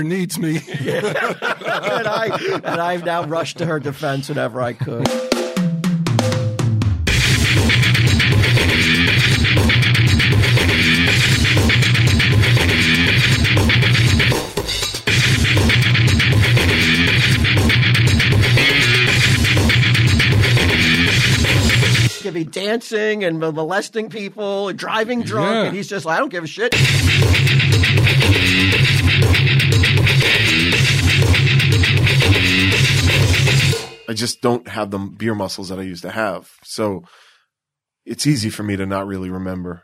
mother needs me. and I've now rushed to her defense whenever I could. Could be dancing and molesting people, and driving drunk, and he's just like, I don't give a shit. I just don't have the beer muscles that I used to have. So it's easy for me to not really remember.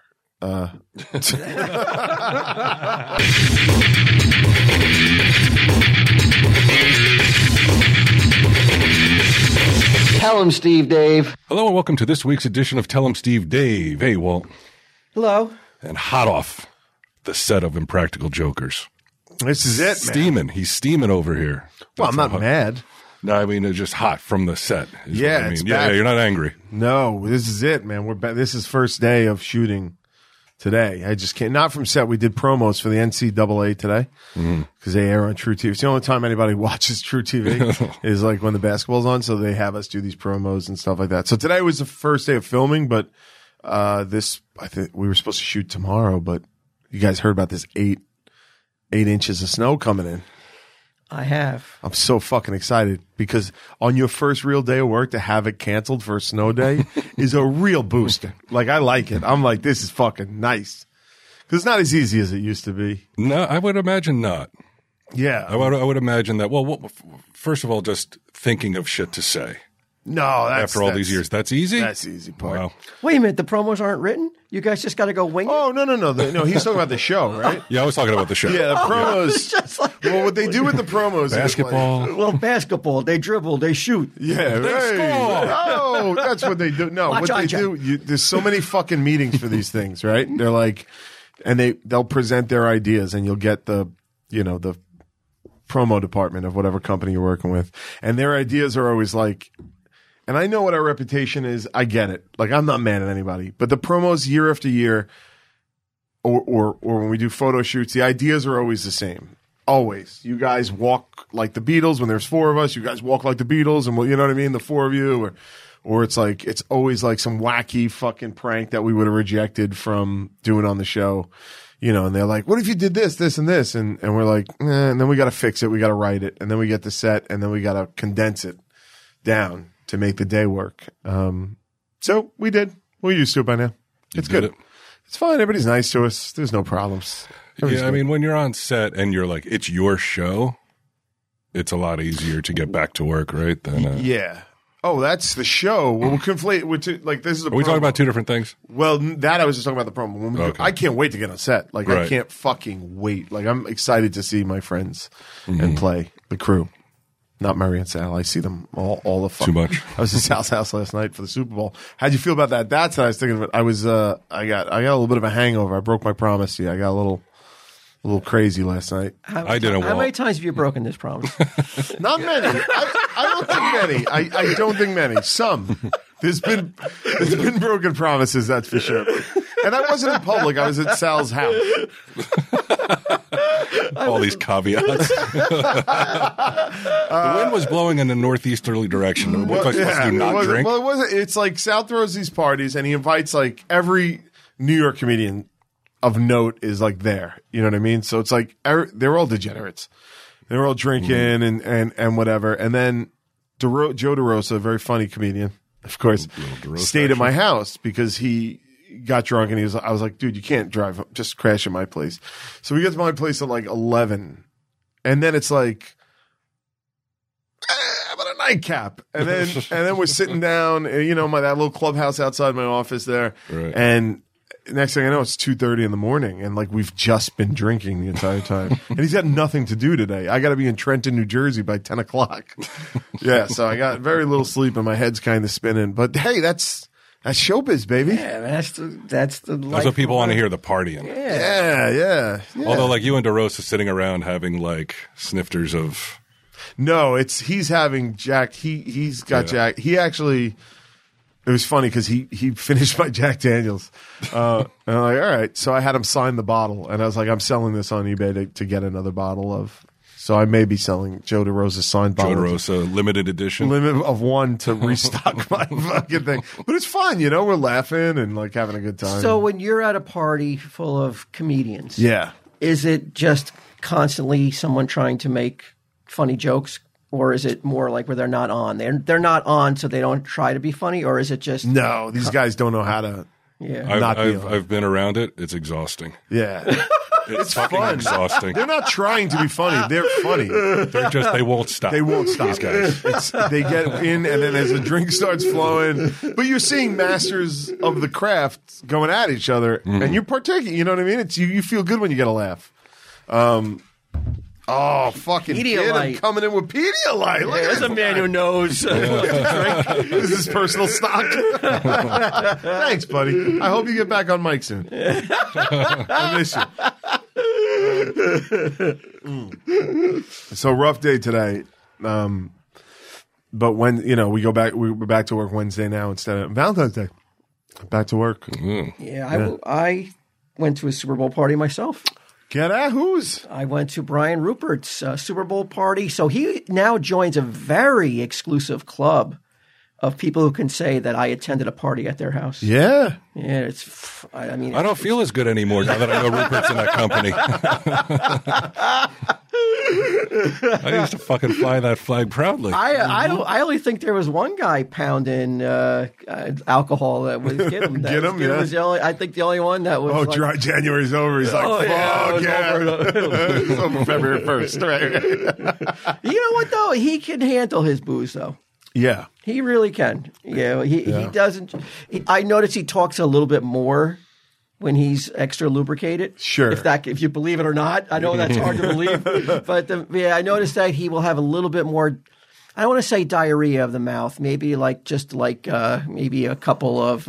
Tell him, Steve Dave. Hello and welcome to this week's edition of Tell 'em Steve Dave. Hey, Walt. Hello. And hot off the set of Impractical Jokers. This is it, man. Steaming. He's steaming over here. Well, I'm not mad. No, I mean, it's just hot from the set. Yeah, I mean. it's Yeah, back. you're not angry. No, this is it, man. We're back. This is first day of shooting today. I just can't. Not from set. We did promos for the NCAA today because they air on True TV. It's the only time anybody watches True TV is like when the basketball's on. So they have us do these promos and stuff like that. So today was the first day of filming, but I think we were supposed to shoot tomorrow. But you guys heard about this 8 inches of snow coming in. I have. I'm so fucking excited because on your first real day of work to have it canceled for a snow day is a real booster. Like, I like it. I'm like, this is fucking nice. Because it's not as easy as it used to be. No, I would imagine not. Yeah. I would imagine that. Well, first of all, just thinking of shit to say. No, After all these years, that's easy? That's the easy part. Wow. Wait a minute, the promos aren't written? You guys just got to go wing it? Oh, no. No, he's talking about the show, right? Yeah, I was talking about the show. Yeah, the promos. It's just like, Well, what they do with the promos is Basketball. well, basketball, they dribble, they shoot. Yeah, right. Oh, that's what they do. No, Watch what they Eye-Check. do, there's so many fucking meetings for these things, right? They're like, and they'll present their ideas and you'll get the promo department of whatever company you're working with. And their ideas are always like, and I know what our reputation is. I get it. Like, I'm not mad at anybody, but the promos year after year or when we do photo shoots, the ideas are always the same. Always. You guys walk like the Beatles when there's 4 of us. You guys walk like the Beatles, and you know what I mean? The 4 of you, or it's like, it's always like some wacky fucking prank that we would have rejected from doing on the show. You know, and they're like, what if you did this, this, and this? And we're like, and then we got to fix it. We got to write it. And then we get the set, and then we got to condense it down to make the day work. So we did. We're used to it by now. It's good. It's fine. Everybody's nice to us. There's no problems. Yeah, I mean, when you're on set and you're like, it's your show, it's a lot easier to get back to work, right? Than, Yeah. Oh, that's the show. Well, we'll conflate. Like, this is a Are we talking about 2 different things? Well, that I was just talking about the promo. When Okay. I can't wait to get on set. Like, I Right. can't fucking wait. Like, I'm excited to see my friends and play the crew. Not Murray and Sal. I see them all the fucking. Too much. I was at Sal's house last night for the Super Bowl. How'd you feel about that? That's what I was thinking of it. I was, I got a little bit of a hangover. I broke my promise to you. I got a little crazy last night. I didn't How want- many times have you broken this promise? Not many. I don't think many. I don't think many. Some. There's been broken promises, that's for sure. And I wasn't in public. I was at Sal's house. All these caveats. The wind was blowing in a northeasterly direction. What was I supposed to do, not drink? Well, it wasn't. It's like Sal throws these parties, and he invites like every New York comedian of note is like there. You know what I mean? So it's like they're all degenerates. They were all drinking and whatever. And then Joe DeRosa, a very funny comedian, of course, stayed at my house because he got drunk and I was like, dude, you can't drive. Just crash at my place. So we get to my place at like 11. And then it's like, how about a nightcap? And then we're sitting down, that little clubhouse outside my office there. Right. And next thing I know, it's 2:30 in the morning, and like we've just been drinking the entire time. And he's got nothing to do today. I got to be in Trenton, New Jersey by 10 o'clock. Yeah, so I got very little sleep, and my head's kind of spinning. But hey, that's showbiz, baby. Yeah, that's the That's what people want to hear, the partying. Yeah. Although, like, you and DeRosa sitting around having, like, snifters of... No, he's having Jack. He's got Jack. He actually... It was funny because he finished my Jack Daniels. And I'm like, all right. So I had him sign the bottle. And I was like, I'm selling this on eBay to get another bottle of So I may be selling Joe DeRosa signed Joe bottles. DeRosa limited edition. Limit of one to restock my fucking thing. But it's fun, you know, we're laughing and like having a good time. So when you're at a party full of comedians, yeah. is it just constantly someone trying to make funny jokes? Or is it more like where they're not on? They're not on, so they don't try to be funny? Or is it just... No, these guys don't know how to Yeah. not be on. I've been around it. It's exhausting. Yeah. It's fucking fun. exhausting. They're not trying to be funny. They're funny. They won't stop. They won't stop. These guys. They get in, and then as the drink starts flowing, but you're seeing masters of the craft going at each other, and you're partaking. You know what I mean? It's you feel good when you get a laugh. Oh, fucking kid! I'm Pedialyte. coming in with Pedialyte. Look at There's this a man who knows. This is personal stock. Thanks, buddy. I hope you get back on mic soon. I miss you. So rough day today. But when we're back to work Wednesday now instead of Valentine's Day. Back to work. Yeah, I went to a Super Bowl party myself. Get at who's? I went to Brian Rupert's Super Bowl party. So he now joins a very exclusive club of people who can say that I attended a party at their house. Yeah. Yeah, I don't feel as good anymore now that I know Rupert's in that company. I used to fucking fly that flag proudly. I only think there was one guy pounding alcohol that was get him. Get him, yeah. Was I think the only one that was. Oh, dry January's over. He's like, fuck yeah. It's over February 1st. Right. You know what though? He can handle his booze though. Yeah. He really can. Yeah, he doesn't. I notice he talks a little bit more when he's extra lubricated. Sure. If you believe it or not. I know that's hard to believe. But I noticed that he will have a little bit more, I don't want to say diarrhea of the mouth, maybe maybe a couple of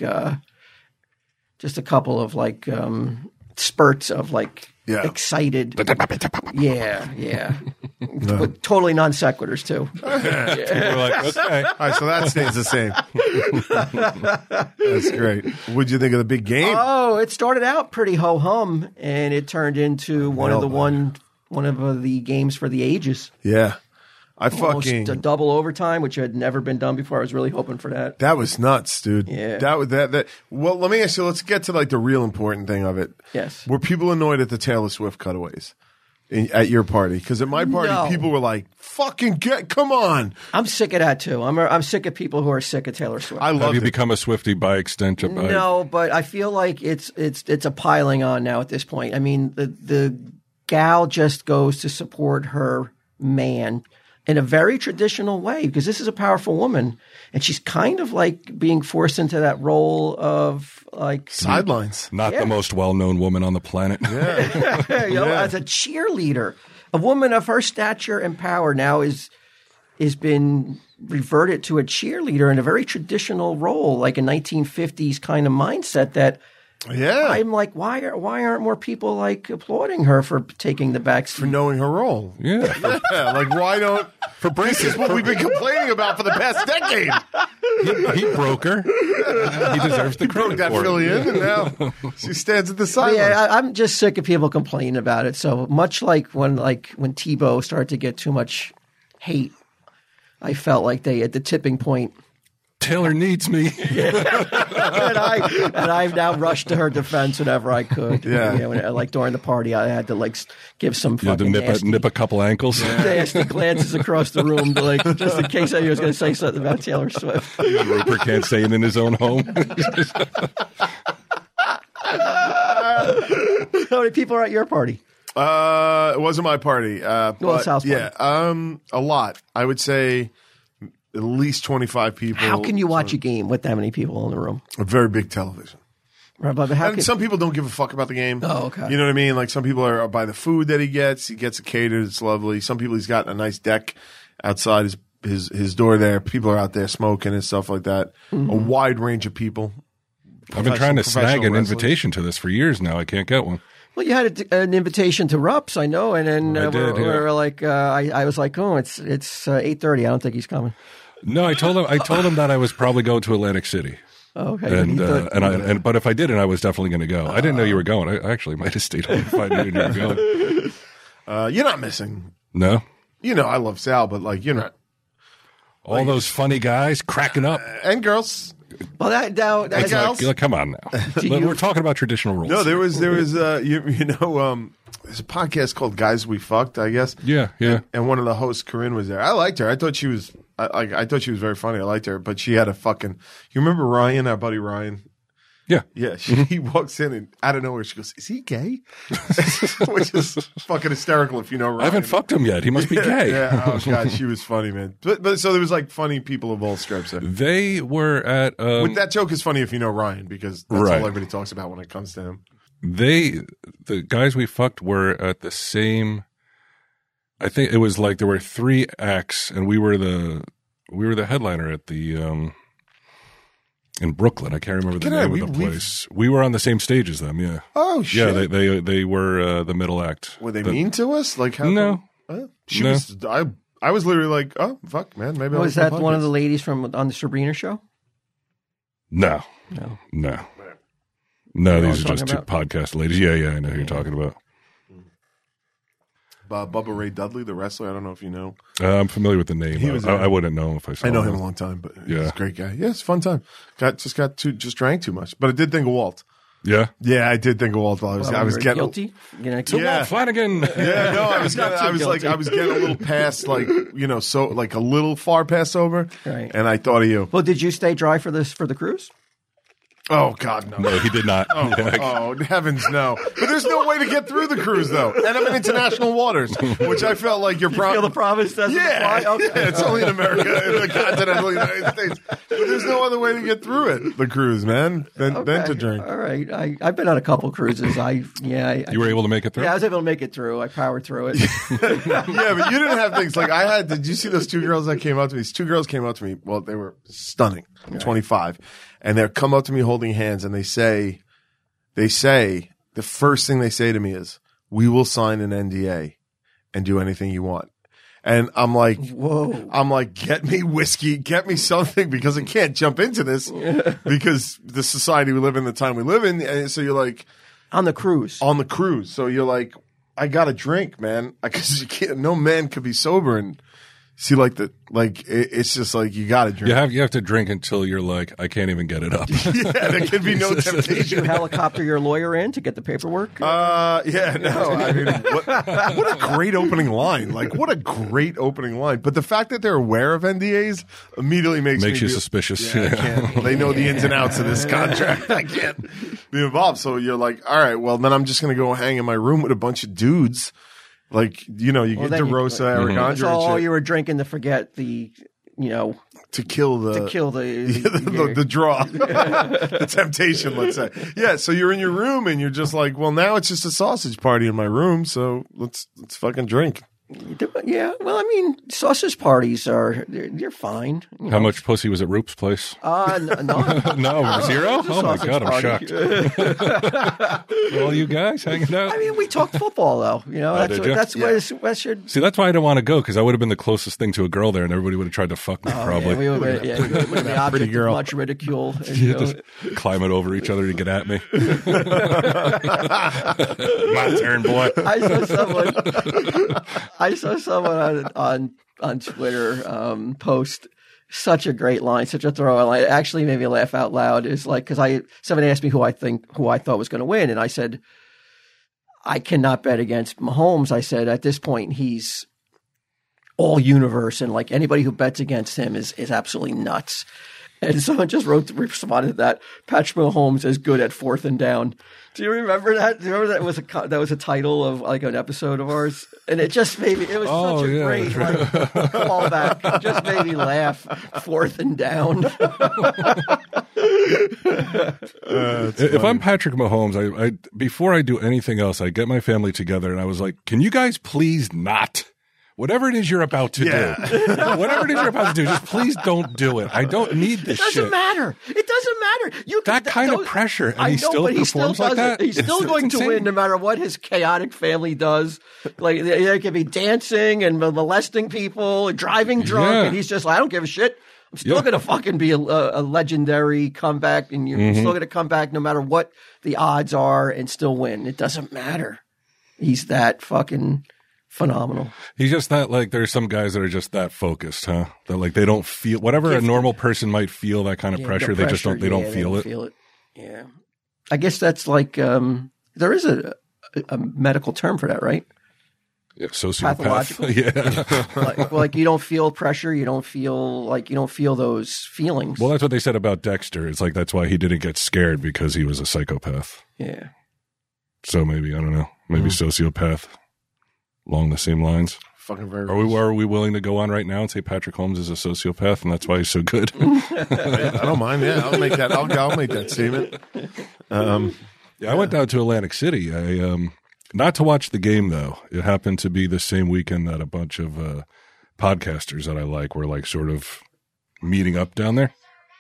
spurts of excited. Yeah. But totally non sequiturs too. We're like, okay. All right, so that stays the same. That's great. What'd you think of the big game? Oh, it started out pretty ho hum, and it turned into one of the games for the ages. Yeah, Almost a double overtime, which had never been done before. I was really hoping for that. That was nuts, dude. Yeah. That. Well, let me ask you. Let's get to the real important thing of it. Yes. Were people annoyed at the Taylor Swift cutaways at your party? Because at my party, No. people were like, "Fucking come on!" I'm sick of that too. I'm sick of people who are sick of Taylor Swift. I love Have you it. become a Swiftie by extension? No, but I feel like it's a piling on now at this point. I mean, the gal just goes to support her man in a very traditional way because this is a powerful woman, and she's kind of like being forced into that role of like Sidelines. Not the most well-known woman on the planet. as a cheerleader. A woman of her stature and power now is been reverted to a cheerleader in a very traditional role, like a 1950s kind of mindset that Yeah. I'm like, why aren't more people like applauding her for taking the back For seat? knowing her role. Yeah. Yeah, like why don't for this is what we've been complaining about for the past decade. He broke her. He deserves the credit Broke that for Philly it. in, and now she stands at the sideline. Yeah, I'm just sick of people complaining about it. So much like when Tebow started to get too much hate, I felt like they at the tipping point. Taylor needs me. and I've now rushed to her defense whenever I could. Yeah. Like during the party, I had to give some You had to fucking nip a couple ankles. nasty glances across the room, just in case I was going to say something about Taylor Swift. Rupert can't say it in his own home. How many people are at your party? It wasn't my party. It's house party. Yeah, a lot. I would say at least 25 people. How can you watch a game with that many people in the room? A very big television. Right, but how And can, some people don't give a fuck about the game. Oh, okay. You know what I mean? Like some people are by the food that he gets. He gets it catered. It's lovely. Some people he's got a nice deck outside his door there. People are out there smoking and stuff like that. Mm-hmm. A wide range of people. I've been trying to snag Professional an wrestlers. invitation to this for years now. I can't get one. well, you had an invitation to Rups, I know, and then I did, we're like, I was like, oh, it's 8:30. I don't think he's coming. No, I told him that I was probably going to Atlantic City. Oh, okay, But if I didn't, I was definitely going to go. I didn't know you were going. I actually might have stayed home if I knew you were going. You're not missing. No? You know, I love Sal, but like, you're not. All those funny guys cracking up. And girls. Well, It's like, come on now. We're talking about traditional rules. No, there was there's a podcast called Guys We Fucked, I guess. Yeah. And one of the hosts, Corinne, was there. I liked her. I thought she was I thought she was very funny. I liked her, but she had a fucking. You remember Ryan, our buddy Ryan? Yeah. Yeah, he walks in and out of nowhere she goes, "Is he gay?" Which is fucking hysterical if you know Ryan. I haven't fucked him yet. He must be gay. Yeah. Oh god, she was funny, man. But so there was like funny people of all stripes there. They were at That joke is funny if you know Ryan because that's Right. all everybody talks about when it comes to him. the guys we fucked were at the same. I think it was like there were 3 acts, and we were the headliner at the in Brooklyn. I can't remember the name of the place. We were on the same stage as them. Yeah. Oh shit! Yeah, they were the middle act. Were they mean to us? Like how? No. She No. was. I was literally like, oh fuck, man. Maybe Was that one of the ladies from on the Sabrina show? No. No. No, know these what are I'm just 2 talking podcast ladies. Yeah, I know who you're talking about. Bubba Ray Dudley, the wrestler? I don't know if you know. I'm familiar with the name. He was I wouldn't know if I saw I know him. him a long time, but Yeah. he's a great guy. Yeah, it's a fun time. Just drank too much, but I did think of Walt. Yeah. Yeah, I did think of Walt while I was getting guilty. You know, Yeah. Walt Flanagan. Yeah, no, I was Not too getting a little past, like, you know, so like a little far past sober, Right. and I thought of you. Well, did you stay dry for the cruise? Oh God, no. No, he did not. Oh, heavens, no. But there's no way to get through the cruise, though. And I'm in international waters, which I felt like you're Feel the province doesn't apply? Okay. Yeah, it's only in America, in the continental United States. But there's no other way to get through it, the cruise, man, than to drink. All right. I've been on a couple cruises. You were able to make it through? Yeah, I was able to make it through. I powered through it. Yeah, but you didn't have things like I had. Did you see those 2 girls that came up to me? These 2 girls came up to me. Well, they were stunning, 25. And they come up to me holding hands, and they say, the first thing they say to me is, "We will sign an NDA and do anything you want." And I'm like, Whoa. get me whiskey, get me something, because I can't jump into this because the society we live in, the time we live in. And so you're like, On the cruise. on the cruise. So you're like, I got to drink, man, because you can't. No man could be sober and see it's just like you got to drink. You have to drink until you're like, I can't even get it up. Yeah, there could be no Did you temptation. helicopter your lawyer in to get the paperwork? Yeah, no. I mean, what a great opening line! Like, what a great opening line. But the fact that they're aware of NDAs immediately makes you me suspicious. Yeah, I can't. They know the ins and outs of this contract. I can't be involved. So you're like, all right, well, then I'm just going to go hang in my room with a bunch of dudes. Like, you know, you get then DeRosa, you- Eric Andre, So and all shit you were drinking to forget the, to kill the the draw, the temptation, let's say. Yeah, so you're in your room and you're just like, well, now it's just a sausage party in my room, so let's fucking drink. Yeah, well, I mean, sausage parties they're fine. How much pussy was at Roop's place? No, No, 0? Oh my sausage God, I'm party. shocked. All you guys hanging out? I mean, we talked football though. did you? That's what should. See, that's why I didn't want to go, because I would have been the closest thing to a girl there, and everybody would have tried to fuck me, probably. Yeah, we would have been the object girl. of much ridicule. And, Just climbing over each other to get at me. My turn, boy. I saw someone on Twitter post such a great line, such a throwaway line. It actually made me laugh out loud. It's like, because somebody asked me who I thought was going to win, and I said, I cannot bet against Mahomes. I said, at this point, he's all universe, and like anybody who bets against him is absolutely nuts. And someone just responded to that. Patrick Mahomes is good at 4th and down. Do you remember that? Do you remember that was a title of like an episode of ours? And it just made me. It was such a great callback. It just made me laugh. 4th and down. If I'm Patrick Mahomes, I before I do anything else, I get my family together and I was like, can you guys please not? Whatever it is you're about to do, whatever it is you're about to do, just please don't do it. I don't need this shit. It doesn't matter. It doesn't matter. That kind of pressure, and he still performs like that? He's still going to win no matter what his chaotic family does. Like, they could be dancing and molesting people, driving drunk, and he's just like, I don't give a shit. I'm still going to fucking be a legendary comeback, and you're still going to come back no matter what the odds are and still win. It doesn't matter. He's that fucking phenomenal. He's just that, like, there's some guys that are just that focused, huh? That, like, they don't feel whatever a normal person might feel, that kind of pressure. They just don't. They don't feel it. Yeah, I guess that's like there is a medical term for that, right? Yeah, sociopath. Pathological. Yeah. like you don't feel pressure. You don't feel those feelings. Well, that's what they said about Dexter. It's like that's why he didn't get scared, because he was a psychopath. Yeah. So maybe, I don't know, maybe sociopath along the same lines. Fucking very. Are we willing to go on right now and say Patrick Holmes is a sociopath and that's why he's so good? I don't mind. Yeah, I'll make that. I'll make that statement. Yeah, I went down to Atlantic City. I not to watch the game though. It happened to be the same weekend that a bunch of podcasters that I like were like sort of meeting up down there.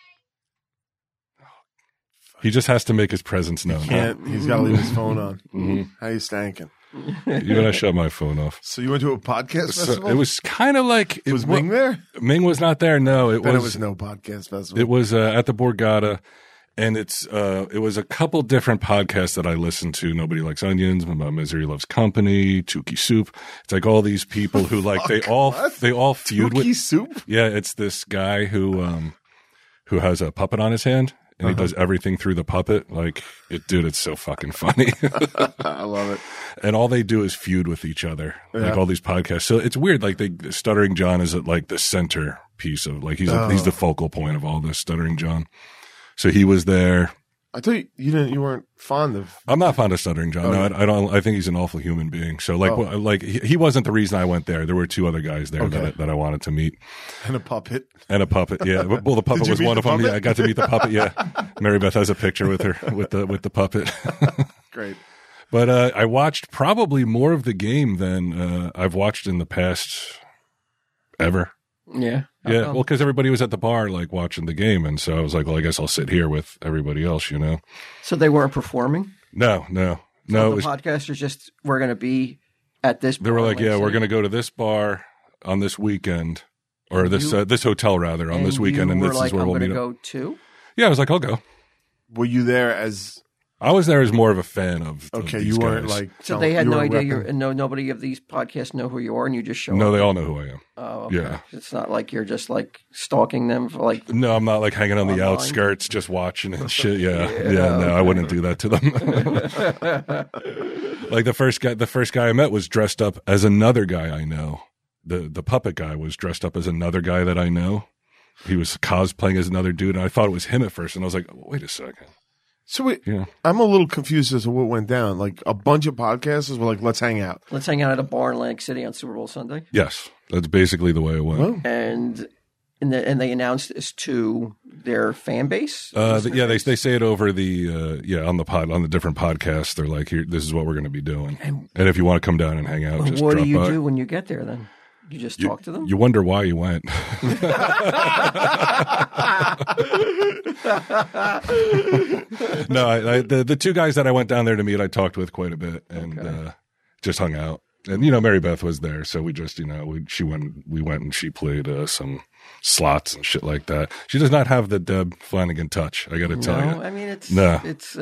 He just has to make his presence known. He's got to leave his phone on. Mm-hmm. How you stanking? Even I shut my phone off. So you went to a podcast festival? It was kind of like Was Ming there? Ming was not there. No, it was no podcast festival. It was at the Borgata, and it was a couple different podcasts that I listened to. Nobody Likes Onions, Misery Loves Company, Tukey Soup. It's like all these people who like they all feud with Tukey Soup. Yeah, it's this guy who has a puppet on his hand. And he does everything through the puppet. Like, it's so fucking funny. I love it. And all they do is feud with each other. Yeah. Like all these podcasts. So it's weird. Like Stuttering John is at like the center piece of he's the focal point of all this, Stuttering John. So he was there. I thought you weren't fond of. I'm not fond of Stuttering John. No, I don't. I think he's an awful human being. So he wasn't the reason I went there. There were two other guys there that I wanted to meet. And a puppet. Yeah. Well, the puppet was one of them. Yeah, I got to meet the puppet. Yeah. Mary Beth has a picture with her with the puppet. Great. But I watched probably more of the game than I've watched in the past ever. Yeah. Yeah, well, because everybody was at the bar, like, watching the game, and so I was like, well, I guess I'll sit here with everybody else, you know? So they weren't performing? No. So the podcasters just were going to be at this bar? They were like, yeah, we're going to go to this bar on this weekend, or this hotel, rather, on this weekend, and this is where we'll meet up. I'm going to go too? Yeah, I was like, I'll go. Were you there as... I was there as more of a fan of Okay, these you weren't guys. like... So they had no idea, nobody of these podcasts know who you are, and you just show up? No, they all know who I am. Oh, okay. Yeah. It's not like you're just like stalking them for like... No, I'm not like hanging on the outskirts just watching and shit. Yeah. No, I wouldn't do that to them. Like the first guy I met was dressed up as another guy I know. The puppet guy was dressed up as another guy that I know. He was cosplaying as another dude, and I thought it was him at first, and I was like, wait a second. So wait, I'm a little confused as to what went down. Like a bunch of podcasters were like, let's hang out. Let's hang out at a bar in Atlantic City on Super Bowl Sunday? Yes, that's basically the way it went. Oh. And they announced this to their fan base? They say it over the on the different podcasts. They're like, here, this is what we're going to be doing. And if you want to come down and hang out, just what drop do you by. do when you get there then? You just talk to them? You wonder why you went. No, the two guys that I went down there to meet, I talked with quite a bit and just hung out. And Mary Beth was there, so we just we went and she played some slots and shit like that. She does not have the Deb Flanagan touch. I got to tell you. I mean, it's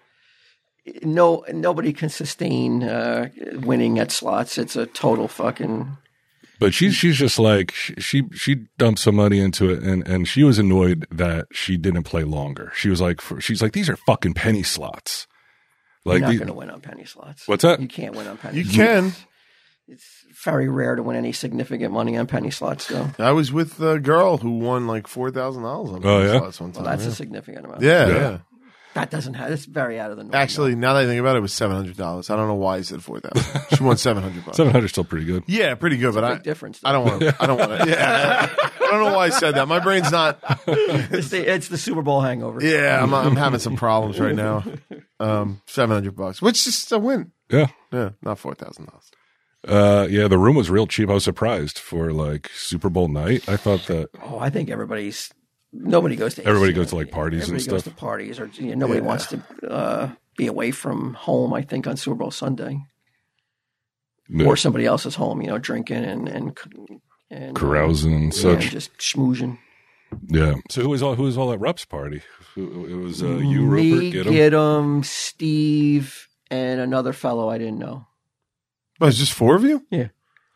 nobody can sustain winning at slots. It's a total fucking. But she's just like she dumped some money into it, and she was annoyed that she didn't play longer. She's like these are fucking penny slots. Like you're not going to win on penny slots. What's that? You can't win on penny. You slots. can. It's very rare to win any significant money on penny slots, though. I was with a girl who won like $4,000 on penny slots one time. Well, that's a significant amount. Yeah. That doesn't have. It's very out of the norm. Actually, now that I think about it, it was $700. I don't know why he said $4,000. She won $700. $700 is still pretty good. Yeah, pretty good. But big difference. I don't want to. Yeah, I don't know why I said that. My brain's not. It's the Super Bowl hangover. Yeah, I'm having some problems right now. $700, which is a win. Yeah, not $4,000. The room was real cheap. I was surprised for like Super Bowl night. I thought that. Oh, I think nobody goes to. Everybody goes to like parties and stuff. Goes to parties, or nobody wants to be away from home. I think on Super Bowl Sunday, or somebody else's home. Drinking and carousing and such, just schmoozing. Yeah. So who was all at Rupp's party? It was you, Me, Rupert, Get 'em, Steve, and another fellow I didn't know. But it's just 4 of you? Yeah.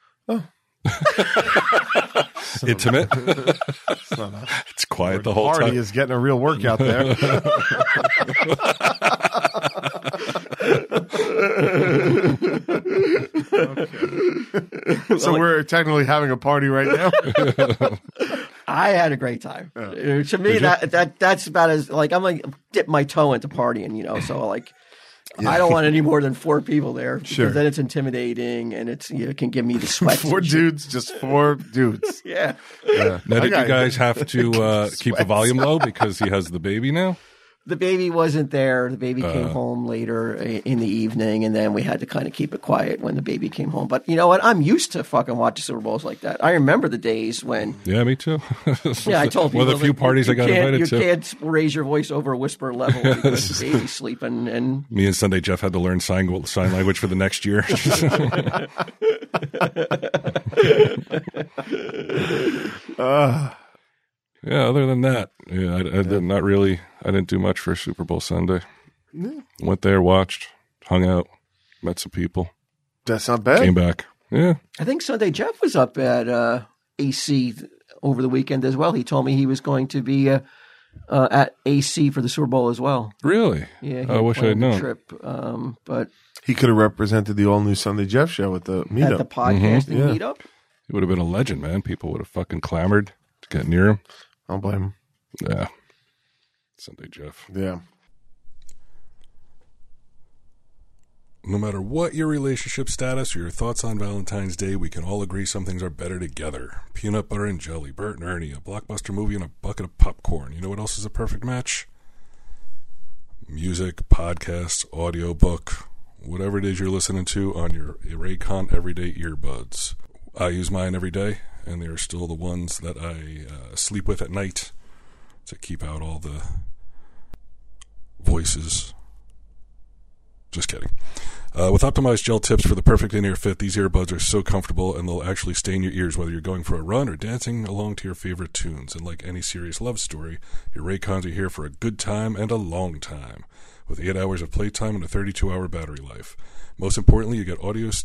Intimate. It's not a It's quiet the whole party time. is getting a real workout there. So we're technically having a party right now. I had a great time. To me, that's about as like I'm like dip my toe into partying, so like I don't want any more than 4 people there because Sure. then it's intimidating and it can give me the sweats. 4 dudes, just 4 dudes. Yeah. Yeah. Now, did you got guys have to keep the volume low because he has the baby now? The baby wasn't there. The baby came home later in the evening, and then we had to kind of keep it quiet when the baby came home. But you know what? I'm used to fucking watching Super Bowls like that. I remember the days when. Yeah, me too. Yeah, I told people. One of the few parties I got invited to. You can't raise your voice over a whisper level because the baby's sleeping. And Me and Sunday Jeff had to learn sign language for the next year. Yeah, other than that, I did not really. I didn't do much for Super Bowl Sunday. Went there, watched, hung out, met some people, That's not bad. came back. Yeah, I think Sunday Jeff was up at AC over the weekend as well. He told me he was going to be at AC for the Super Bowl as well. really. Yeah, he I wish I had planned the known. trip, but He could have represented the all new Sunday Jeff show at the at the meetup. podcasting Yeah. meetup. He would have been a legend, man. People would have fucking clamored to get near him. I don't blame him. Yeah, Sunday Jeff. Yeah. No matter what your relationship status or your thoughts on Valentine's Day, we can all agree some things are better together. Peanut butter and jelly, Bert and Ernie, a blockbuster movie, and a bucket of popcorn. You know what else is a perfect match? Music, podcasts, audiobook, whatever it is you're listening to on your Raycon Everyday Earbuds. I use mine every day, and they are still the ones that I sleep with at night to keep out all the voices. Just kidding. With optimized gel tips for the perfect in-ear fit, these earbuds are so comfortable and they'll actually stay in your ears whether you're going for a run or dancing along to your favorite tunes. And like any serious love story, your Raycons are here for a good time and a long time, with 8 hours of playtime and a 32-hour battery life. Most importantly, you get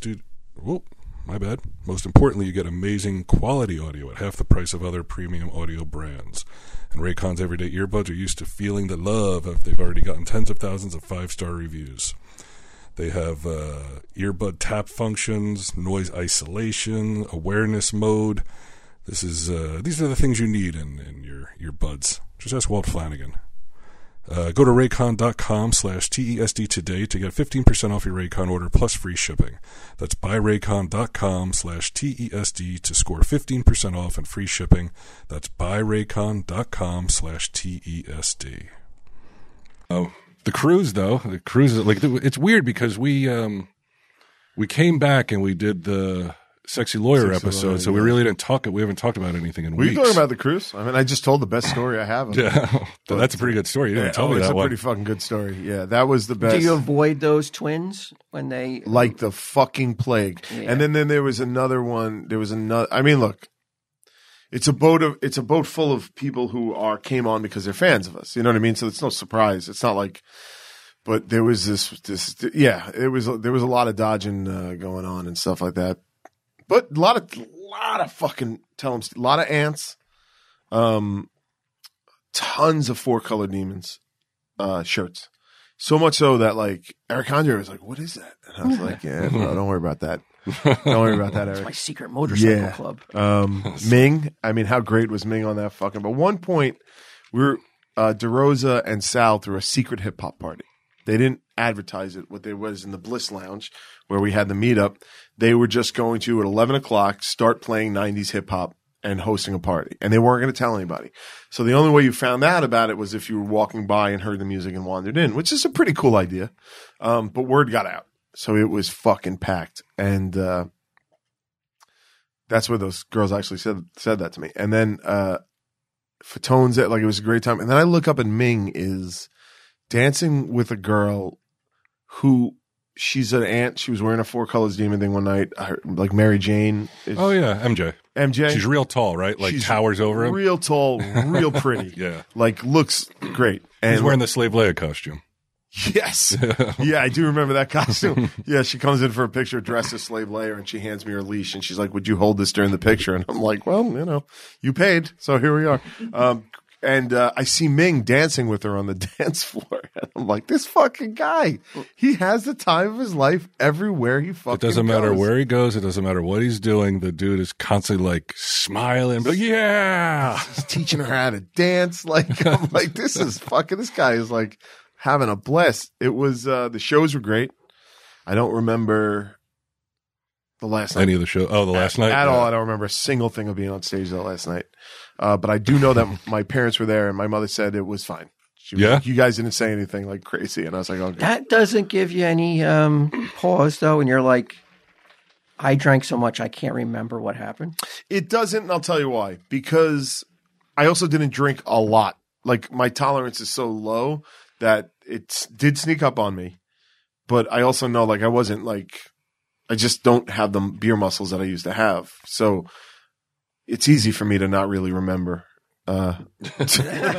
Most importantly, you get amazing quality audio at half the price of other premium audio brands. And Raycon's everyday earbuds are used to feeling the love of they've already gotten tens of thousands of 5-star reviews. They have earbud tap functions, noise isolation, awareness mode. These are the things you need in your buds. Just ask Walt Flanagan. Go to raycon.com/TESD today to get 15% off your Raycon order plus free shipping. That's buyraycon.com/TESD to score 15% off and free shipping. That's buyraycon.com/TESD. Oh, the cruise though. The cruise is like it's weird because we came back and we did the Sexy Lawyer episode, so we really didn't talk. We haven't talked about anything in Were weeks. you talking about the cruise? I mean, I just told the best story I have. Yeah, but that's a pretty good story. You didn't tell me it's that a one. pretty fucking good story. Yeah, that was the best. Do you avoid those twins when they Like the fucking plague. Yeah. And then there was another one. There was another. I mean, look, it's a boat full of people who came on because they're fans of us. You know what I mean? So it's no surprise. It's not like. But there was there was a lot of dodging going on and stuff like that. But a lot of fucking a lot of ants, tons of 4-color demons shirts. So much so that like Eric Andre was like, "What is that?" And I was like, "Yeah, no, don't worry about that. Don't worry about that, Eric." my secret motorcycle club? Ming. I mean, how great was Ming on that fucking? But one point, we were DeRosa and Sal threw a secret hip hop party. They didn't advertise it. What there was in the Bliss Lounge where we had the meetup, they were just going to at 11 o'clock start playing 90s hip hop and hosting a party, and they weren't going to tell anybody. So the only way you found out about it was if you were walking by and heard the music and wandered in, which is a pretty cool idea. But word got out, so it was fucking packed, and that's where those girls actually said that to me. And then Fatone's it like it was a great time, and then I look up and Ming is dancing with a girl who she's an aunt. She was wearing a 4-colors demon thing one night, like Mary Jane. Oh yeah, MJ. She's real tall, right? Like She's towers over him. Real tall, real pretty. Yeah. Like looks great. And He's wearing the Slave Leia costume. Yes. Yeah, I do remember that costume. Yeah, she comes in for a picture dressed as Slave Leia, and she hands me her leash, and she's like, would you hold this during the picture? And I'm like, well, you paid, so here we are. And I see Ming dancing with her on the dance floor. And I'm like, this fucking guy, he has the time of his life everywhere he fucking goes. It doesn't matter where he goes. It doesn't matter what he's doing. The dude is constantly like smiling. Like, yeah. He's teaching her how to dance. Like, I'm like, this guy is like having a blast. It was, the shows were great. I don't remember the last night. Any of the show? Oh, the last night? At all. I don't remember a single thing of being on stage that last night. But I do know that my parents were there and my mother said it was fine. She was like, you guys didn't say anything like crazy. And I was like, okay. That doesn't give you any pause, though, and you're like, I drank so much I can't remember what happened. It doesn't, and I'll tell you why. Because I also didn't drink a lot. Like, my tolerance is so low that it did sneak up on me. But I also know, like, I wasn't, like, I just don't have the beer muscles that I used to have. So it's easy for me to not really remember. It's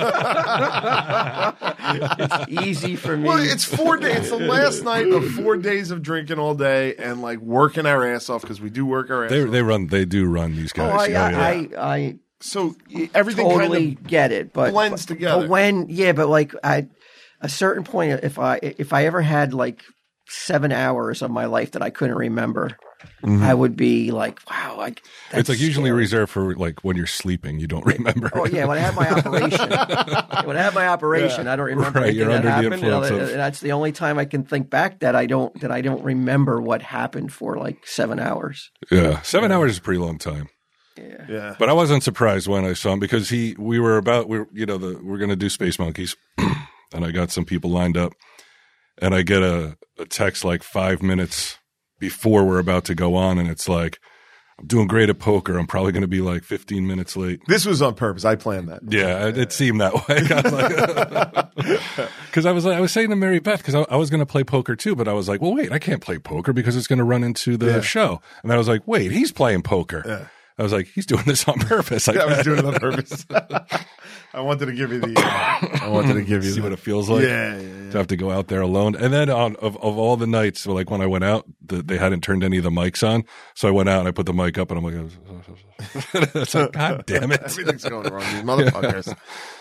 easy for me. Well, it's 4 days. It's the last night of 4 days of drinking all day and like working our ass off because we do work our ass off. They do run these guys. I so everything totally kind of get it, but blends together. But like at a certain point, if I ever had like 7 hours of my life that I couldn't remember, I would be like, wow. It's like usually reserved for like when you're sleeping, you don't remember. Oh yeah, when I have my operation, I don't remember anything that happened. And that's the only time I can think back that I don't remember what happened for like 7 hours. Yeah, 7 hours is a pretty long time. Yeah. But I wasn't surprised when I saw him because we're going to do Space Monkeys, and I got some people lined up, and I get a text like 5 minutes before we're about to go on, and it's like, I'm doing great at poker. I'm probably going to be like 15 minutes late. This was on purpose. I planned that. Yeah, it seemed that way. Because I was saying to Mary Beth, because I was going to play poker too, but I was like, well, wait, I can't play poker because it's going to run into the show. And I was like, wait, he's playing poker. Yeah. I was like, he's doing this on purpose. I was doing it on purpose. I wanted to give you see what it feels like. Yeah. To have to go out there alone. And then of all the nights, so like when I went out, they hadn't turned any of the mics on. So I went out and I put the mic up and I'm like, it's like, God damn it. Everything's going wrong. These motherfuckers.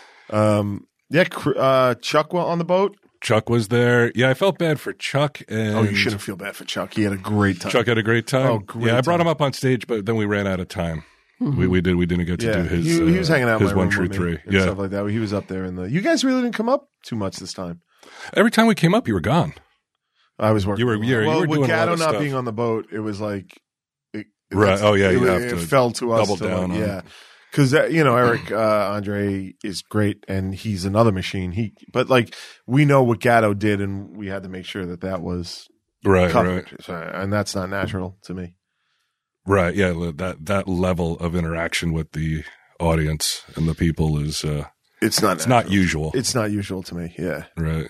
Chuck on the boat. Chuck was there. Yeah, I felt bad for Chuck. And you shouldn't feel bad for Chuck. He had a great time. Chuck had a great time. Oh, great I brought time. him up on stage, but then we ran out of time. Mm-hmm. We didn't get to do his. He was hanging out in his my 1 room through with 3. me and stuff like that. He was up there in the. You guys really didn't come up too much this time. Every time we came up, you were gone. I was working. You were with doing Gatto a lot of not stuff. being on the boat, it was like. Right. Oh yeah, you have it to fell to us. double down. Yeah. Because Eric Andre is great, and he's another machine. But like we know what Gatto did, and we had to make sure that was covered. Right. So, and that's not natural to me. Right. Yeah. That level of interaction with the audience and the people is it's not usual. It's not usual to me. Yeah. Right.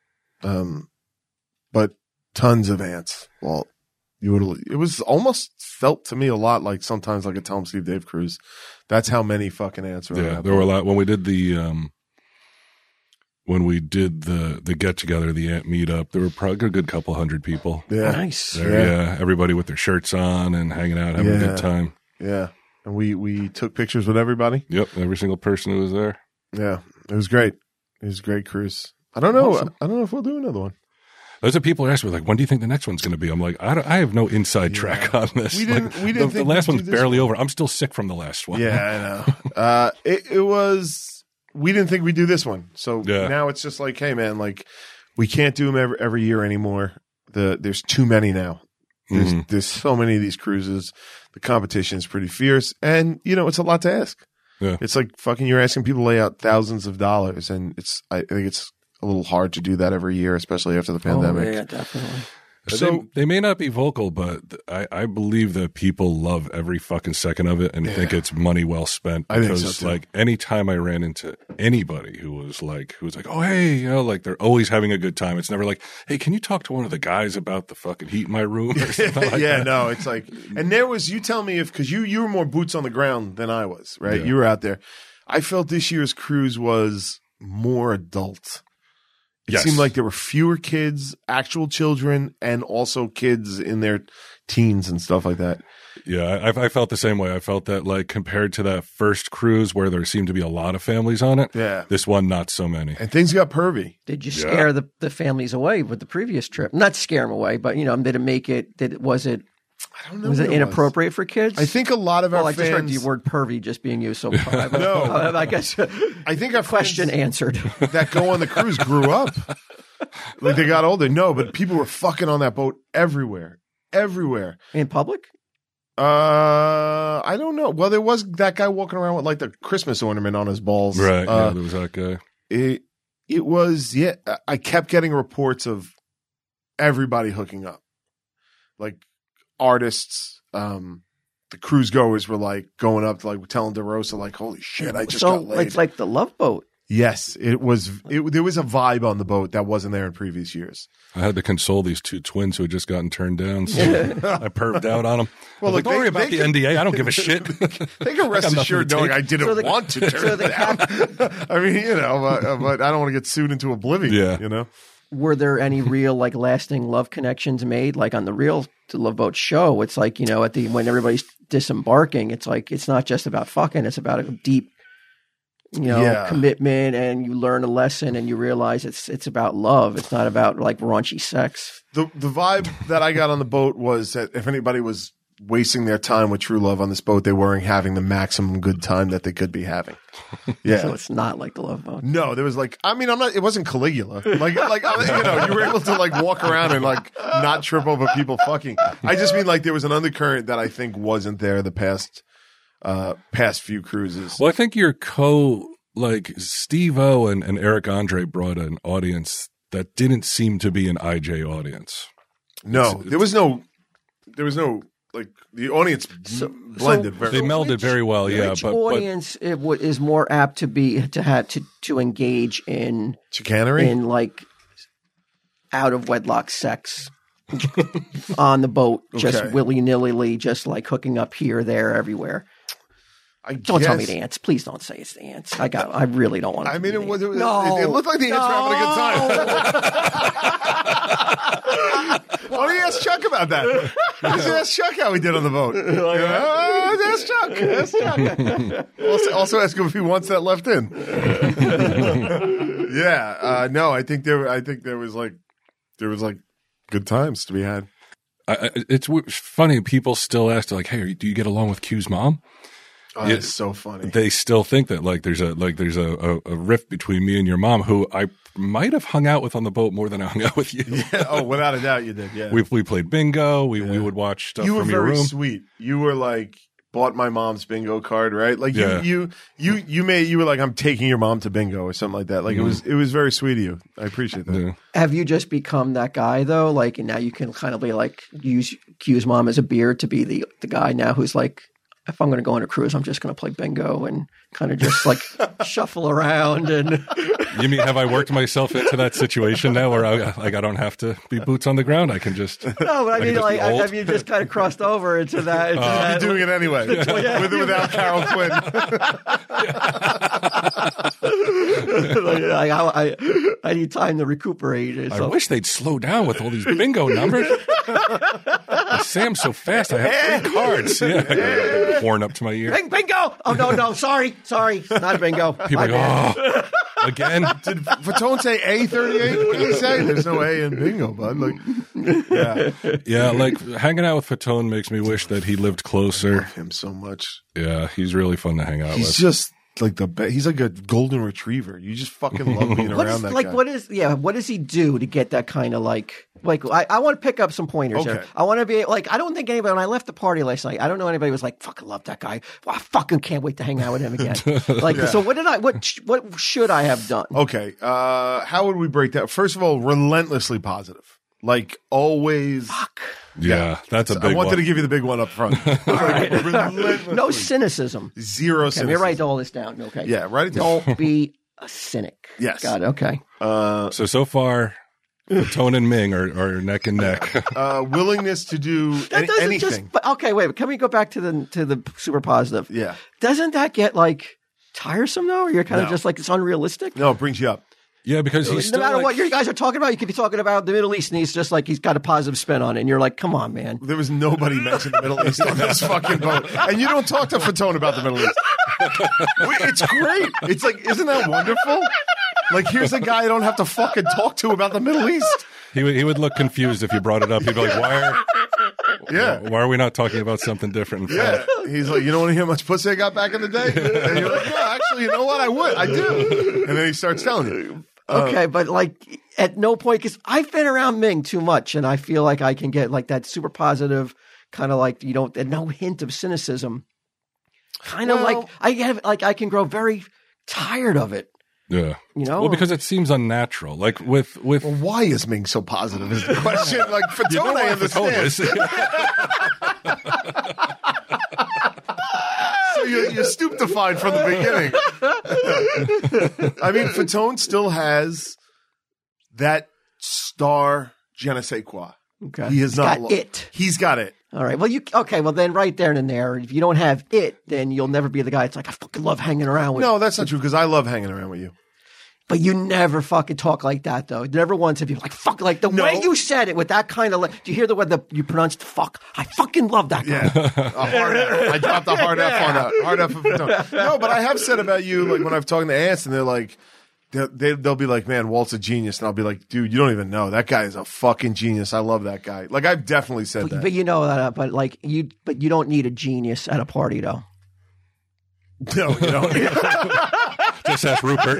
But tons of ants. Well, it was almost felt to me a lot like sometimes like a Tell 'em Steve Dave cruise. That's how many fucking ants were. Yeah, there were a lot when we did the get together, the ant meetup. There were probably a good couple hundred people. Yeah, nice. There, yeah, everybody with their shirts on and hanging out, having a good time. Yeah, and we took pictures with everybody. Yep, every single person who was there. Yeah, it was great. It was a great cruise. I don't know. Awesome. I don't know if we'll do another one. Those are people who ask me, like, when do you think the next one's going to be? I'm like, I have no inside track on this. We didn't the think last we'd one's do this barely one. over. I'm still sick from the last one. Yeah, I know. It was. We didn't think we'd do this one, so now it's just like, hey, man, like we can't do them every year anymore. There's too many now. There's so many of these cruises. The competition is pretty fierce, and it's a lot to ask. Yeah. It's like fucking you're asking people to lay out thousands of dollars, and I think it's a little hard to do that every year, especially after the pandemic. Oh, yeah, definitely. So they may not be vocal, but I believe that people love every fucking second of it and think it's money well spent. I think Because so, too. like anytime I ran into anybody who was like, oh hey, like they're always having a good time. It's never like, hey, can you talk to one of the guys about the fucking heat in my room or something like that? No, it's like, and you tell me because you were more boots on the ground than I was, right? Yeah. You were out there. I felt this year's cruise was more adult. It Yes. seemed like there were fewer kids, actual children, and also kids in their teens and stuff like that. Yeah, I felt the same way. I felt that like compared to that first cruise where there seemed to be a lot of families on it, Yeah. this one not so many. And things got pervy. Did you scare the families away with the previous trip? Not scare them away, but did it make it? Was it I don't know. was what it inappropriate for kids? I think a lot of our I just heard fans. the word pervy just being used so. No. I guess I think our question friends answered. that go on the cruise grew up. Like they got older. No, but people were fucking on that boat everywhere. Everywhere. In public? I don't know. Well, there was that guy walking around with like the Christmas ornament on his balls. Right. Yeah, there was that guy. It was, yeah. I kept getting reports of everybody hooking up. Like artists, the cruise goers were like going up to like telling DeRosa like, holy shit, I just got laid. It's like the Love Boat. Yes, it was. There was a vibe on the boat that wasn't there in previous years. I had to console these two twins who had just gotten turned down. So I perved out on them. Well, Well, look, don't worry about the NDA. I don't give a shit. They can rest I got nothing assured to knowing take. I didn't want to turn it down. I mean, but I don't want to get sued into oblivion. Yeah. Were there any real like lasting love connections made? Like on the real Love Boat show, it's like at the when everybody's disembarking, it's like it's not just about fucking; it's about a deep, commitment, and you learn a lesson, and you realize it's about love. It's not about like raunchy sex. The vibe that I got on the boat was that if anybody was wasting their time with true love on this boat, they weren't having the maximum good time that they could be having. Yeah. So it's not like the Love Boat. No, there was like, I mean, it wasn't Caligula. Like, you were able to like walk around and like not trip over people fucking. I just mean like there was an undercurrent that I think wasn't there the past few cruises. Well, I think your Steve-O and Eric Andre brought an audience that didn't seem to be an IJ audience. No, there was no, like the audience blended very They well. melded very well, yeah. Which But audience is more apt to engage in Chicanery? in like out of wedlock sex on the boat, just Okay. willy nilly, just like hooking up here, there, everywhere. Don't tell me the ants. Please don't say it's the ants. I really don't want to. I mean, it looked like the ants No. were having a good time. Why don't you ask Chuck about that? Just ask Chuck how he did on the boat. Ask Chuck. Also ask him if he wants that left in. Yeah. No, I think there was like good times to be had. it's funny. People still ask, like, "Hey, do you get along with Q's mom?" Oh, it's so funny. They still think that like there's a rift between me and your mom, who I might have hung out with on the boat more than I hung out with you. Yeah, oh, without a doubt, you did. Yeah, We played bingo. We would watch stuff you were from your very room. sweet. You were like bought my mom's bingo card, right? Like Yeah. you were like, I'm taking your mom to bingo or something like that. Like it was very sweet of you. I appreciate that. Yeah. Have you just become that guy though? Like, and now you can kind of be like use Q's mom as a beard to be the guy now who's like, if I'm going to go on a cruise, I'm just going to play bingo and kind of just like shuffle around. And You mean, have I worked myself into that situation now where I don't have to be boots on the ground? I can just no, but I can mean, just like, be old? have you just kind of crossed over into that? Into I'll that be doing it anyway, with or without Carol Quinn. I need time to recuperate. I wish they'd slow down with all these bingo numbers. Sam's so fast. I have 3 cards. Yeah. Horn up to my ear. Bingo! Oh, no, sorry. Not a bingo. People are like, oh, again? Did Fatone say A38? What did he say? There's no A in bingo, bud. Like, yeah, Yeah, like hanging out with Fatone makes me wish that he lived closer. him so much. Yeah, he's really fun to hang out He's with. just like he's like a golden retriever. You just fucking love being around that guy. what does he do to get that kind of like I want to pick up some pointers Okay. here. I want to be like, I don't think anybody, when I left the party last night, I don't know anybody was like, fucking love that guy. Well, I fucking can't wait to hang out with him again. So what should I have done? Okay, how would we break that? First of all, relentlessly positive. Like always. Yeah, that's a big I wanted one. to give you the big one up front. Relentlessly. No cynicism. Zero Okay, let cynicism. me write all this down. Okay. Yeah, write it down. Don't be a cynic. Yes. Got it. Okay. So far, Fatone and Ming are neck and neck. Willingness to do That doesn't anything. but okay, wait. Can we go back to the super positive? Yeah. Doesn't that get like tiresome though? Or you're kind of No. just like it's unrealistic. No, it brings you up. Yeah, because he's no still matter like, what you guys are talking about, you could be talking about the Middle East, and he's just like he's got a positive spin on it, and you're like, come on, man. There was nobody mentioned the Middle East on this fucking boat, and you don't talk to Fatone about the Middle East. It's great. It's like, isn't that wonderful? Like, here's a guy I don't have to fucking talk to about the Middle East. He would look confused if you brought it up. He'd be like, why are we not talking about something different? Yeah. He's like, you don't want to hear how much pussy I got back in the day? And you're like, no, actually, you know what? I would. I do. And then he starts telling you. Okay, but like at no point, because I've been around Ming too much, and I feel like I can get like that super positive kind of like and no hint of cynicism. Kind of like I can grow very tired of it. Yeah. You know? Well, because it seems unnatural. Like with Well, why is Ming so positive is the question. Like, Fatone, I understand. So you're stupefied from the beginning. I mean, Fatone still has that star je ne sais quoi. Okay. He has He's not got it. He's got it. All right. Well, well then right there and there, if you don't have it, then you'll never be the guy. It's like, I fucking love hanging around with you. No, that's not true because I love hanging around with you. But you never fucking talk like that, though. Never once have you like, fuck, like the way you said it with that kind of, do you hear the way you pronounced fuck? I fucking love that guy. Yeah. A hard F. I dropped a hard F on that. Hard F of Fatone. No, but I have said about you, like when I've talked to ants and they're like, they'll be like, man, Walt's a genius. And I'll be like, dude, you don't even know. That guy is a fucking genius. I love that guy. Like, I've definitely said that. But you know that, but you don't need a genius at a party, though. No, you don't. just ask Rupert.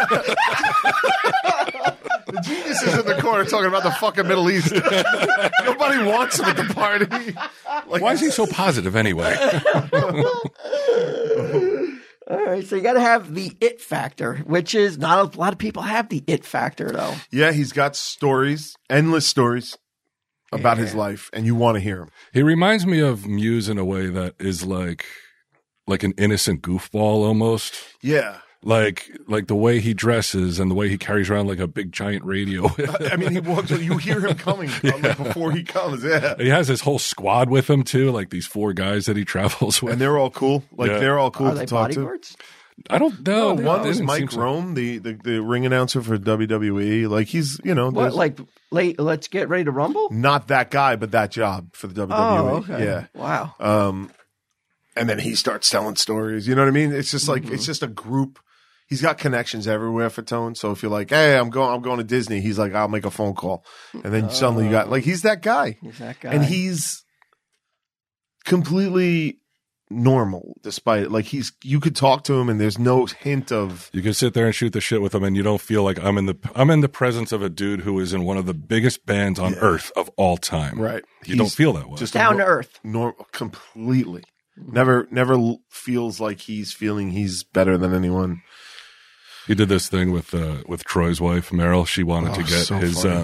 The genius is in the corner talking about the fucking Middle East. Nobody wants him at the party. Like, why is he so positive anyway? All right, so you got to have the it factor, which is not a lot of people have the it factor, though. Yeah, he's got stories, endless stories about his life, and you want to hear him. He reminds me of Muse in a way that is like an innocent goofball almost. Yeah. Like the way he dresses and the way he carries around like a big giant radio. I mean, he walks. You hear him coming like, before he comes. Yeah, he has his whole squad with him too, like these 4 guys that he travels with, and they're all cool. Like they're all cool Are to they talk bodyguards? to. I don't know. No, one was Mike Rome, the ring announcer for WWE. Like he's what, like let's get ready to rumble. Not that guy, but that job for the WWE. Oh, okay. Yeah. Wow. And then he starts telling stories. You know what I mean? It's just like it's just a group. He's got connections everywhere for Tone. So if you're like, hey, I'm going to Disney, he's like, I'll make a phone call. And then suddenly you got like, he's that guy. He's that guy. And he's completely normal despite it. Like you could talk to him and there's no hint of. You can sit there and shoot the shit with him and you don't feel like I'm in the presence of a dude who is in one of the biggest bands on earth of all time. Right. You don't feel that way. Just down to earth. Completely. Never feels like he's better than anyone. He did this thing with Troy's wife, Meryl. She wanted to get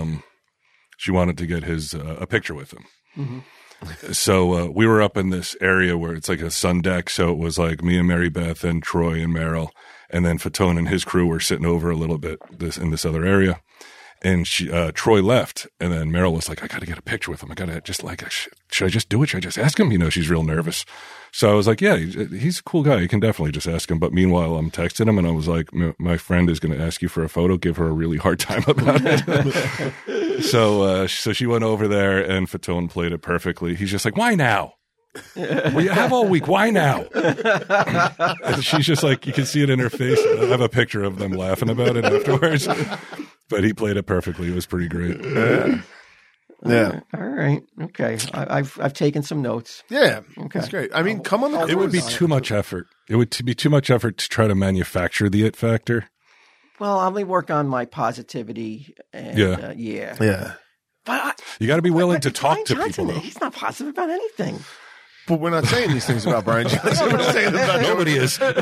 his a picture with him. Mm-hmm. So we were up in this area where it's like a sun deck. So it was like me and Mary Beth and Troy and Meryl, and then Fatone and his crew were sitting over a little bit in this other area. And Troy left, and then Meryl was like, I got to get a picture with him. I got to just like, should I just do it? Should I just ask him? You know, she's real nervous. So I was like, yeah, he's a cool guy. You can definitely just ask him. But meanwhile, I'm texting him, and I was like, my friend is going to ask you for a photo. Give her a really hard time about it. So she went over there, and Fatone played it perfectly. He's just like, why now? Well, you have all week. Why now? And she's just like, you can see it in her face. I have a picture of them laughing about it afterwards. But he played it perfectly. It was pretty great. Yeah. All right. Okay. I've taken some notes. Yeah. Okay. That's great. I mean, come on the cruise. It would be too much effort. It would be too much effort to try to manufacture the it factor. Well, I'm going to work on my positivity. And, Yeah. But You got to be willing to Brian talk to Johnson, people, though. he's not positive about anything. But we're not saying these things about Brian Johnson. We're saying about Nobody is. I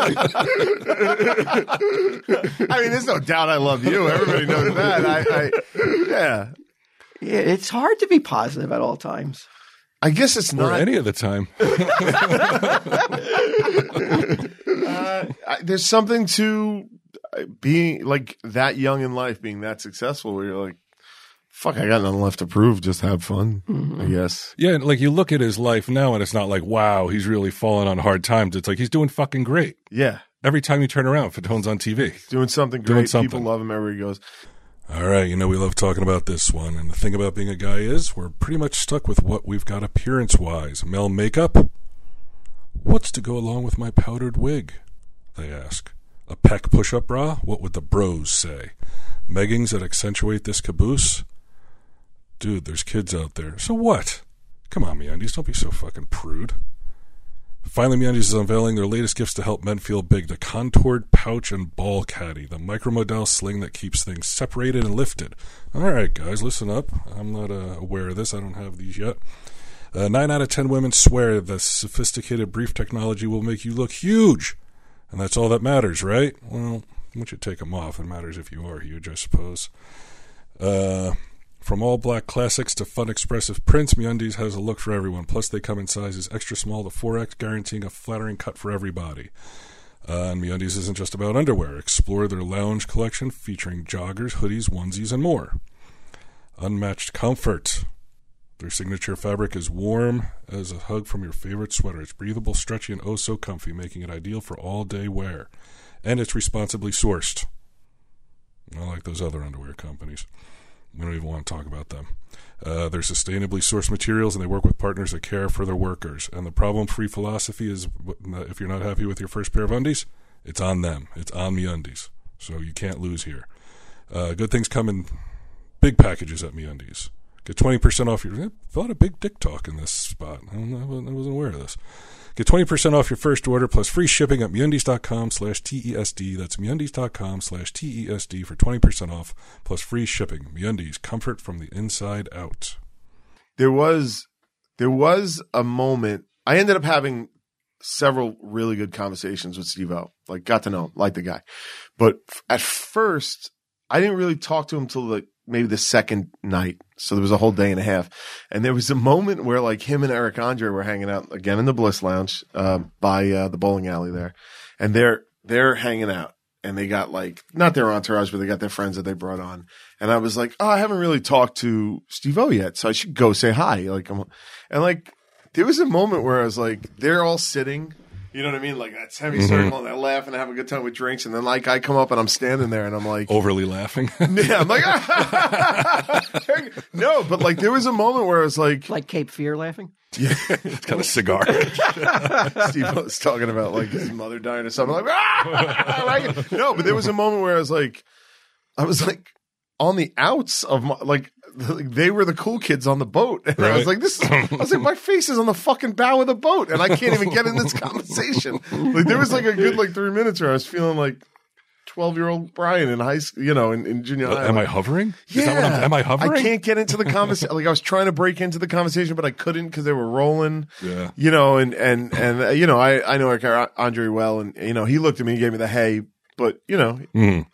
mean, there's no doubt I love you. Everybody knows that. Yeah. Yeah, it's hard to be positive at all times. I guess it's Or not. any of the time. There's something to being like that young in life, being that successful, where you're like, fuck, I got nothing left to prove. Just have fun, I guess. Yeah, like you look at his life now, and it's not like, wow, he's really fallen on hard times. It's like he's doing fucking great. Yeah. every time you turn around, Fatone's on TV. Doing something great. Doing something. People love him everywhere he goes. All right, we love talking about this one. And the thing about being a guy is we're pretty much stuck with what we've got appearance-wise. Male makeup? What's to go along with my powdered wig? They ask. A pec push-up bra? What would the bros say? Meggings that accentuate this caboose? Dude, there's kids out there. So what? Come on, MeUndies, don't be so fucking prude. Finally, MeUndies is unveiling their latest gifts to help men feel big. The contoured pouch and ball caddy. The micromodal sling that keeps things separated and lifted. All right, guys, listen up. I'm not aware of this. I don't have these yet. 9 out of 10 women swear the sophisticated brief technology will make you look huge. And that's all that matters, right? Well, once you take them off, it matters if you are huge, I suppose. From all black classics to fun expressive prints, MeUndies has a look for everyone. Plus, they come in sizes extra small to 4X, guaranteeing a flattering cut for every body. And MeUndies isn't just about underwear. Explore their lounge collection featuring joggers, hoodies, onesies, and more. Unmatched comfort. Their signature fabric is warm as a hug from your favorite sweater. It's breathable, stretchy, and oh so comfy, making it ideal for all-day wear. And it's responsibly sourced. Not like those other underwear companies. We don't even want to talk about them. They're sustainably sourced materials, and they work with partners that care for their workers. And the problem-free philosophy is, if you're not happy with your first pair of undies, it's on them. It's on MeUndies. So you can't lose here. Good things come in big packages at MeUndies. Get 20% off your... A lot of big dick talk in this spot. I wasn't aware of this. Get 20% off your first order plus free shipping at MeUndies.com/TESD. That's MeUndies.com/TESD for 20% off plus free shipping. MeUndies, comfort from the inside out. There was a moment. I ended up having several really good conversations with Steve-O. Like, got to know him, like the guy. But at first, I didn't really talk to him till maybe the second night. So there was a whole day and a half. And there was a moment where like him and Eric Andre were hanging out again in the Bliss Lounge, by the bowling alley there. And they're hanging out, and they got like, not their entourage, but they got their friends that they brought on. And I was like, oh, I haven't really talked to Steve-O yet, so I should go say hi. There was a moment where I was like, they're all sitting, you know what I mean? Like that semicircle, and they're laughing and having a good time with drinks. And then like I come up and I'm standing there and I'm like, overly laughing. Yeah, I'm like, no, but like there was a moment where I was like Cape Fear laughing. Yeah, it's got a cigar. Steve was talking about like his mother dying or something. Like, no, but there was a moment where I was like on the outs of my, like, they were the cool kids on the boat. And right. I was like, my face is on the fucking bow of the boat and I can't even get in this conversation. Like there was like a good, like 3 minutes where I was feeling like 12-year-old Brian in high school, you know, in junior high. Am I hovering? Yeah. Is that what am I hovering? I can't get into the conversation. Like I was trying to break into the conversation, but I couldn't because they were rolling. Yeah. You know, and you know, I know Eric Andre well, and you know, he looked at me and gave me the hey, but you know,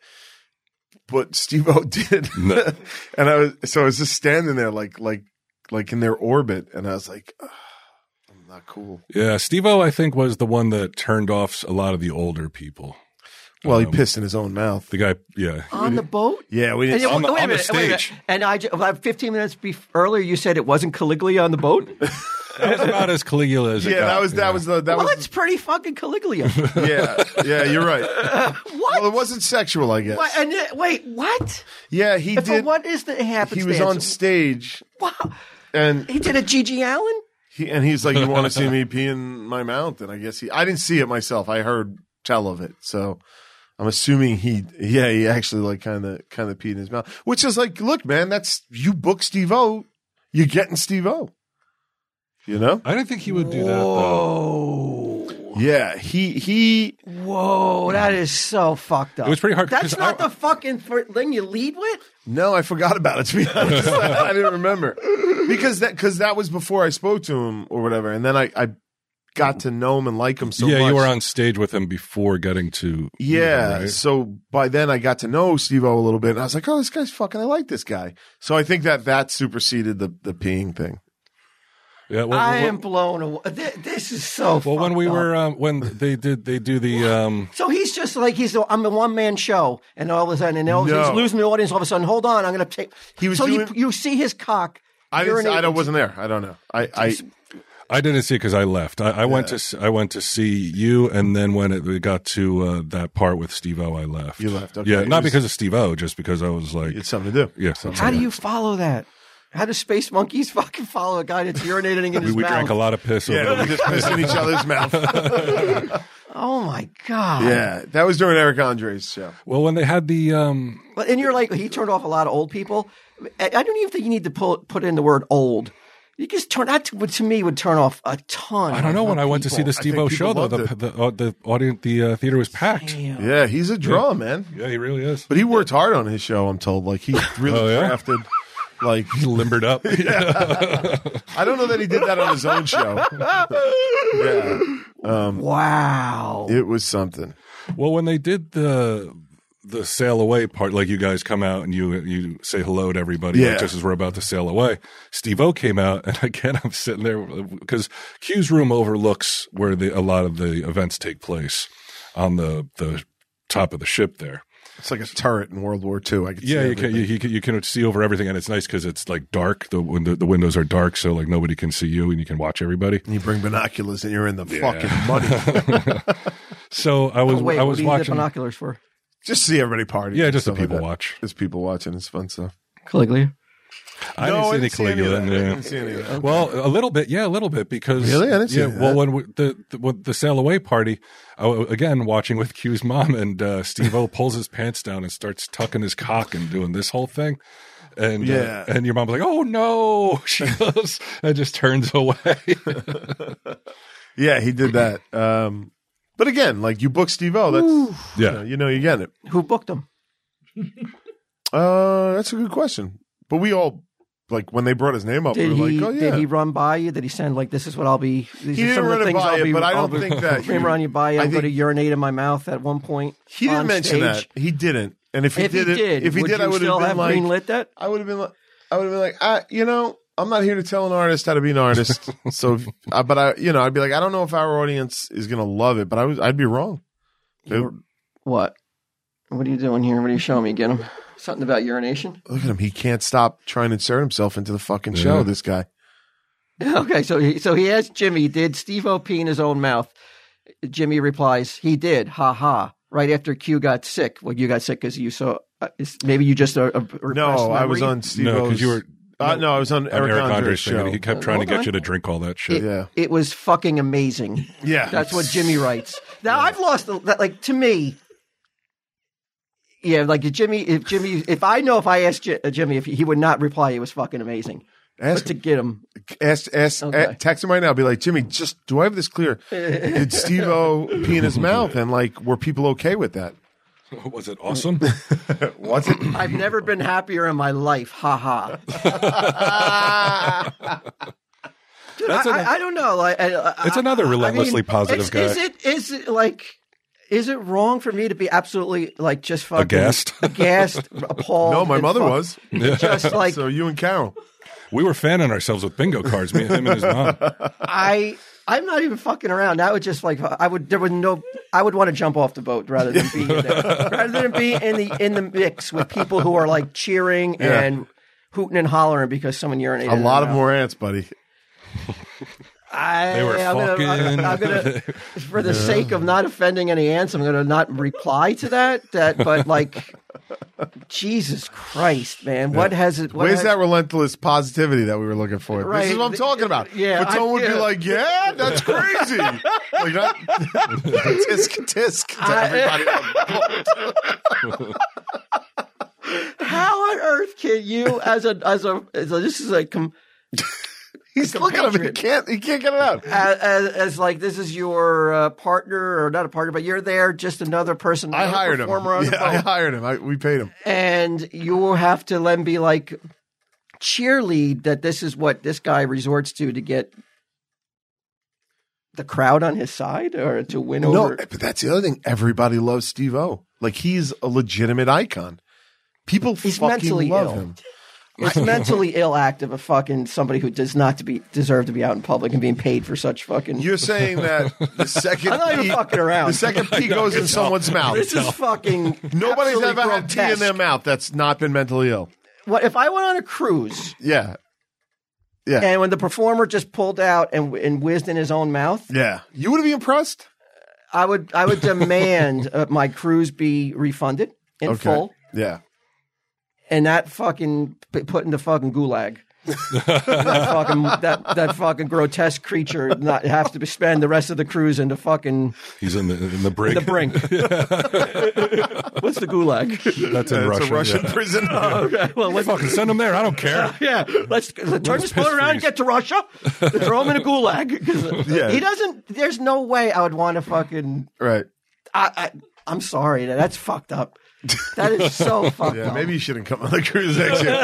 but Steve-O did. No. And I was just standing there like in their orbit, and I was like, oh, I'm not cool. Yeah, Steve-O I think was the one that turned off a lot of the older people. Well, he pissed in his own mouth. The guy, yeah. On the boat? Yeah, we didn't. On the stage. And 15 minutes earlier, you said it wasn't Caligula on the boat? That was about as Caligula as it got. That was it's pretty fucking Caligula. Yeah, you're right. What? Well, it wasn't sexual, I guess. Wait, what? Yeah, he did. What is the happenstance? He was on stage. Wow. And he did a Gigi Allen? He's like, you want to see me pee in my mouth? And I guess I didn't see it myself. I heard tell of it. So I'm assuming he actually like kind of peed in his mouth, which is like, look, man, you book Steve-O, you're getting Steve-O. You know? I didn't think he would do that though. Yeah, he. Whoa, that is so fucked up. It was pretty hard. That's not the fucking thing you lead with? No, I forgot about it, to be honest. I didn't remember. Because that was before I spoke to him or whatever. And then I got to know him and like him so much. Yeah, you were on stage with him before getting to... Yeah, right? So by then I got to know Steve-O a little bit. And I was like, oh, this guy's fucking... I like this guy. So I think that superseded the peeing thing. Yeah, I am blown away. This is so. Well, when we were when they do the. So he's just like I'm a one-man show, and all of a sudden, he's losing the audience. All of a sudden, hold on, I'm going to take. He was. So you see his cock. I wasn't there. I don't know. I didn't see it because I left. I went to see you, and then when it got to that part with Steve-O, I left. You left, okay. Yeah, not because of Steve-O, just because I was like, It's something to do. yeah. How do you follow that? How do space monkeys fucking follow a guy that's urinating in his we mouth? drank a lot of piss. Yeah, over we just piss in each other's mouth. Oh my god! Yeah, that was during Eric Andre's show. Well, when they had the But and you're like, he turned off a lot of old people. I don't even think you need to put in the word old. You just turn that to me would turn off a ton. I don't know, of when I went to see people. the Steve-O show, though, loved the audience, the theater was packed. Damn. Yeah, he's a draw, man. Yeah, he really is. But he worked hard on his show, I'm told. Like, he really crafted, like... He limbered up. I don't know that he did that on his own show. Yeah. Wow. It was something. Well, when they did the sail away part, like you guys come out and you say hello to everybody, Yeah. like, just as we're about to sail away. Steve-O came out, and again, I'm sitting there because Q's room overlooks where a lot of the events take place on the top of the ship there. It's like a turret in World War II. I could see Yeah, everything. you can see over everything, and it's nice because it's like dark. The windows are dark, so like nobody can see you, and you can watch everybody. And you bring binoculars, and you're in the fucking money. So I was Wait, I what was do you need watching. binoculars for? Just see everybody party. Yeah, just the stuff like people that. watch. Just people watching. It's fun stuff. Caligula. I No, didn't see any Caligula. of that. I Yeah. didn't see any of that. Well, a little bit, yeah, a little bit because Really? I didn't see yeah. that. Well, when the sail away party, again watching with Q's mom, and Steve-O pulls his pants down and starts tucking his cock and doing this whole thing, and Yeah. and your mom's like, "Oh no!" She goes and just turns away. Yeah, he did that. But again, like, you book Steve-O, that's Yeah. you know you get it. Who booked him? That's a good question. But we all, like, when they brought his name up, Did we were he? like, oh yeah. Did he run by you? Did he send like, this is what I'll be? These He are didn't some of run the it things by I'll you, be. but I I'll don't be- think that Him run you by. I I'm going to think- urinate in my mouth at one point. He didn't on mention stage. that. He didn't. And if he If he did, did, if he would did, you I would still have have been like, greenlit that? I would have been like, you know, I'm not here to tell an artist how to be an artist. So, but I'd be like, I don't know if our audience is going to love it, but I'd be wrong. What? What are you doing here? What are you showing me? Get him something about urination? Look at him. He can't stop trying to insert himself into the fucking show. Yeah. This guy. Okay, so he asked Jimmy, did Steve-O pee in his own mouth? Jimmy replies, he did. Ha ha. Right after Q got sick. Well, you got sick because you saw. Maybe you just a No, I was on Steve-O's. No, because you were No, I was on Eric Andre's thing, show. and he kept trying to Hold get you to drink all that shit. Yeah. It was fucking amazing. Yeah. That's what Jimmy writes. Now I've lost like to me. Yeah, like if I know if I asked Jimmy if he would not reply, it was fucking amazing. Ask But to get him, okay. Text him right now. Be like, Jimmy, just do I have this clear? Did Steve-O pee in his mouth? And like, were people okay with that? Was it awesome? Was it? I've never been happier in my life. Ha ha. Dude, I don't know. Like, It's another relentlessly positive guy. Is it like? Is it wrong for me to be absolutely like just fucking Aghast? appalled? No, my and mother fuck- was. Just like So you and Carol. We were fanning ourselves with bingo cards, me, him, and his mom. I'm not even fucking around. That would just like I would want to jump off the boat rather than be there. Rather than be in the mix with people who are like cheering and hooting and hollering because someone urinated. A in lot their of mouth. more ants, buddy. They were I'm gonna, for the sake of not offending any ants, I'm gonna not reply to that. But like, Jesus Christ, man, what has it? Where's that relentless positivity that we were looking for? Right. This is what I'm talking about. Yeah, But someone would be yeah. like, yeah, that's crazy. Like that. Tisk to everybody. How on earth can you, as a this is like. He's looking at him. He can't get it out. As like this is your partner or not a partner, but you're there, just another person. I another hired him. performer on the Yeah, I boat. hired him. We paid him. And you will have to then be like cheerlead that this is what this guy resorts to get the crowd on his side or to win No, over. but that's the other thing. Everybody loves Steve-O. Like, he's a legitimate icon. People He's fucking mentally love ill. him. It's mentally ill act of a fucking somebody who does not deserve to be out in public and being paid for such fucking. You're saying that the second I'm not even pee- fucking around. the second pee goes in someone's mouth. This is fucking. Nobody's absolutely ever had tea in grotesque. their mouth that's not been mentally ill. What if I went on a cruise? Yeah. Yeah. And when the performer just pulled out and whizzed in his own mouth, Yeah. You would be impressed? I would demand my cruise be refunded in full, Yeah. and that fucking put in the fucking gulag. that fucking grotesque creature not have to spend the rest of the cruise in the fucking He's in the brig. the brink. What's the gulag? That's in It's Russia. a Russian yeah. prison. Okay, well, let's Fucking send him there. I don't care. yeah, let's turn this boat around and freeze. get to Russia. Throw him in a gulag. 'Cause Yeah. he doesn't. There's no way I would want to fucking. Right. I'm sorry, that's fucked up. That is so fucked Yeah, up. maybe you shouldn't come on the cruise next year.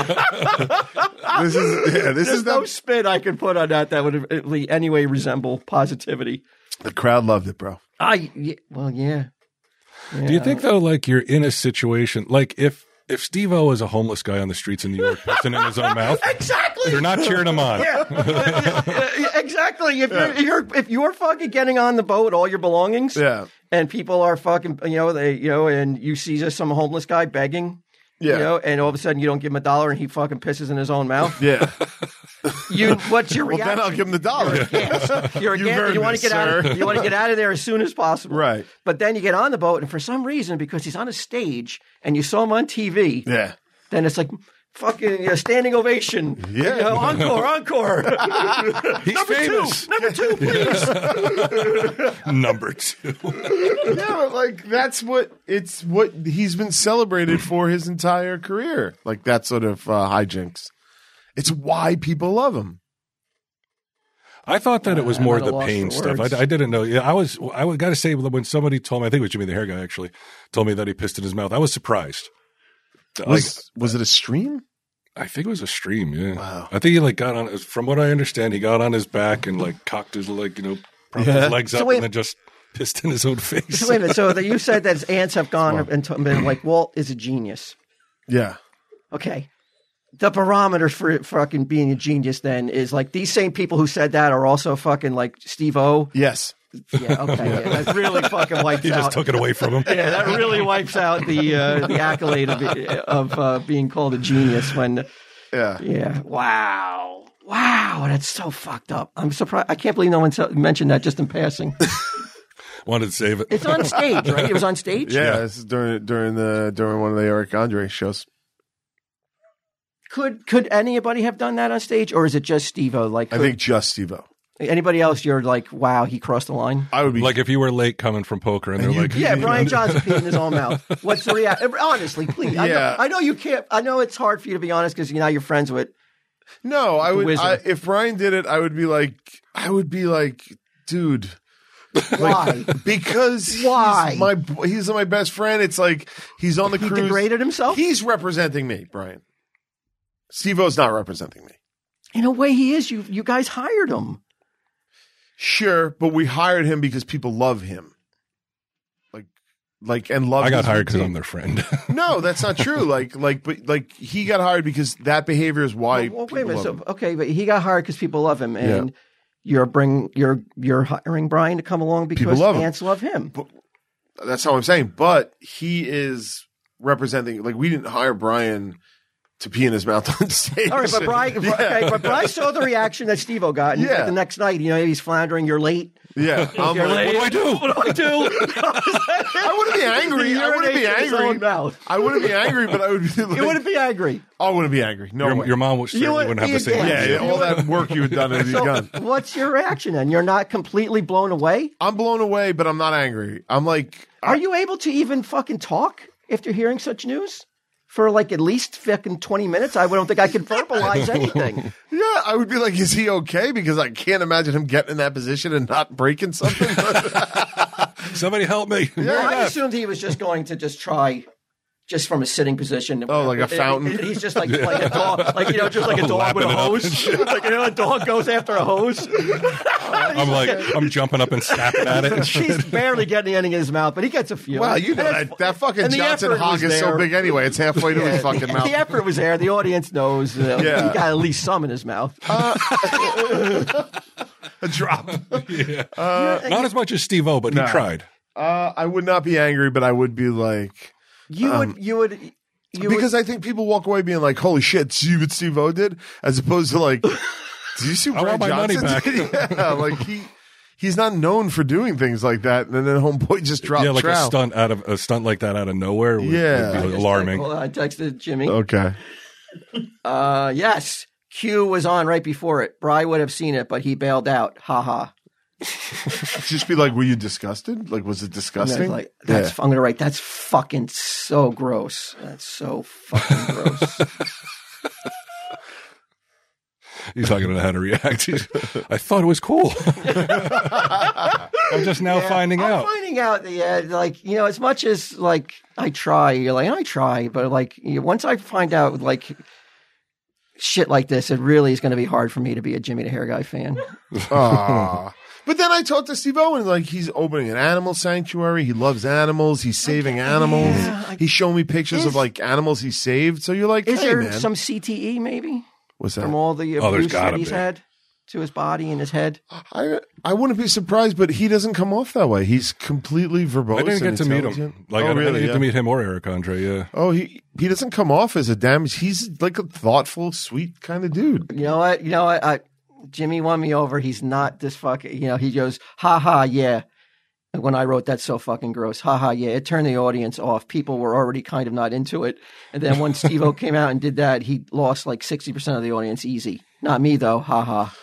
This There's is no the spin I could put on that would in any way resemble positivity. the crowd loved it, bro. Well, yeah. Do you think though, like you're in a situation like if Steve-O is a homeless guy on the streets in New York, pissing in his own mouth, Exactly. they're not cheering him on. Yeah, exactly. If you're fucking getting on the boat, all your belongings, Yeah. and people are fucking, and you see just some homeless guy begging, Yeah. and all of a sudden you don't give him $1 and he fucking pisses in his own mouth. Yeah. What's your Well, reaction? then I'll give him the $1. You're You've against, earned you want this, to get out. sir. You want to get out of there as soon as possible, Right. But then you get on the boat, and for some reason, because he's on a stage and you saw him on TV, Yeah. then it's like fucking standing ovation. Yeah. Encore. He's famous. Number two, please. Number 2. Yeah, but like that's what he's been celebrated for his entire career. Like that sort of hijinks. It's why people love him. I thought that it was more I'm at a the loss pain for stuff. words. I didn't know. Yeah, I got to say, when somebody told me, I think it was Jimmy the Hair Guy actually, told me that he pissed in his mouth, I was surprised. Was it a stream? I think it was a stream. Yeah. Wow. I think he got on. From what I understand, he got on his back and cocked his propped Yeah. his legs So up wait- and then just pissed in his own face. So wait a minute. So you said that his aunts have gone and been like, Walt is a genius. Yeah. Okay. The barometer for fucking being a genius then is like these same people who said that are also fucking like Steve-O. Yes. Yeah, okay. Yeah, that really fucking wipes He out. just took it away from him. Yeah, that really wipes out the accolade of being called a genius when. Yeah. Yeah. Wow. That's so fucked up. I'm surprised. I can't believe no one mentioned that just in passing. Wanted to save it. It's on stage, right? It was on stage. Yeah. This is during one of the Eric Andre shows. Could anybody have done that on stage, or is it just Steve-O? Like, I think just Steve-O. anybody else? You're like, wow, he crossed the line. I would be Like if you were late coming from poker and they're you- like, Yeah, Brian Johnson peed in his own mouth. What's the reaction? Honestly, please. Yeah. I know you can't. I know it's hard for you to be honest because now you're friends with. No, I would. Wizard. If Brian did it, I would be like, dude, Why? because Why? he's my best friend. It's like he's on the He cruise. degraded himself? He's representing me, Brian. Steve-O's not representing me. In a way, he is. You guys hired him. Sure, but we hired him because people love him. And love. I got his hired because routine. I'm their friend. No, that's not true. But he got hired because that behavior is why. Well, wait a people minute. love So, him. okay, but he got hired because people love him, and you're hiring Brian to come along because love him. ants love him. That's how I'm saying. But he is representing. Like we didn't hire Brian to pee in his mouth on stage. All right, but Brian, okay, but Brian saw the reaction that Steve-O got. And Yeah. the next night, he's floundering. You're late. Yeah, I'm You're like, late. What do I do? What do I do? I wouldn't be angry. I wouldn't be Urinates in his own angry. mouth. I wouldn't be angry, but I would be like, You wouldn't be angry. I wouldn't be angry. No way. Your mom certainly wouldn't wouldn't have be the same against yeah, idea. all that work you had done had So, gone. what's your reaction then? You're not completely blown away? I'm blown away, but I'm not angry. I'm like, Are you able to even fucking talk after hearing such news? For like at least fucking 20 minutes? I don't think I could verbalize anything. yeah, I would be like, is he okay? Because I can't imagine him getting in that position and not breaking something. Somebody help me. Well, I assumed he was just going to just try, just from a sitting position. Oh, like a fountain? He's just like a dog, just like a dog with a Lapping it up hose. Like a dog goes after a hose. I'm jumping up and snapping at it. And shit. He's barely getting anything in his mouth, but he gets a few. Well, you know And that's- that fucking and the Johnson effort was hog is so there. big anyway. It's halfway to his fucking mouth. The effort was there. The audience knows. Yeah. He got at least some in his mouth. A drop. Not as much as Steve-O, but No. he tried. I would not be angry, but I would be like, You would. because I think people walk away being like, holy shit, see what Steve-O did? As opposed to like, Did you see I Brad want my money Johnson? back. Yeah, like he's not known for doing things like that, and then homeboy just dropped Yeah, like trout. a stunt like that out of nowhere would, Yeah. would be alarming. Hold on, I texted Jimmy. Okay. Yes, Q was on right before it. Bry would have seen it, but he bailed out. Ha ha. Just be like, were you disgusted? Like, was it And I was disgusting? like, I'm gonna write. That's fucking so gross. That's so fucking gross. He's not going to know how to react. I thought it was cool. I'm just now finding I'm out. finding out that, like, as much as, like, I try, but, like, once I find out, like, shit like this, it really is going to be hard for me to be a Jimmy the Hair Guy fan. Aw. But then I talked to Steve Owen, like, he's opening an animal sanctuary. He loves animals. He's saving animals. He's showing me pictures of, like, animals he saved. So you're like, Is hey, there man. some CTE, maybe, What's that? from all the there's abuse that gotta he's be. had to his body and his head? I wouldn't be surprised, but he doesn't come off that way. He's completely verbose. I didn't get and to meet intelligent. him. Like, oh, I really? didn't get Yeah. to meet him or Eric Andre. Yeah. Oh, he doesn't come off as a damage. He's like a thoughtful, sweet kind of dude. You know what? Jimmy won me over. He's not this fucking, he goes, ha ha, yeah. And when I wrote, that's so fucking gross. Ha ha, yeah. It turned the audience off. People were already kind of not into it. And then when Steve-O came out and did that, he lost like 60% of the audience easy. Not me though. Ha ha.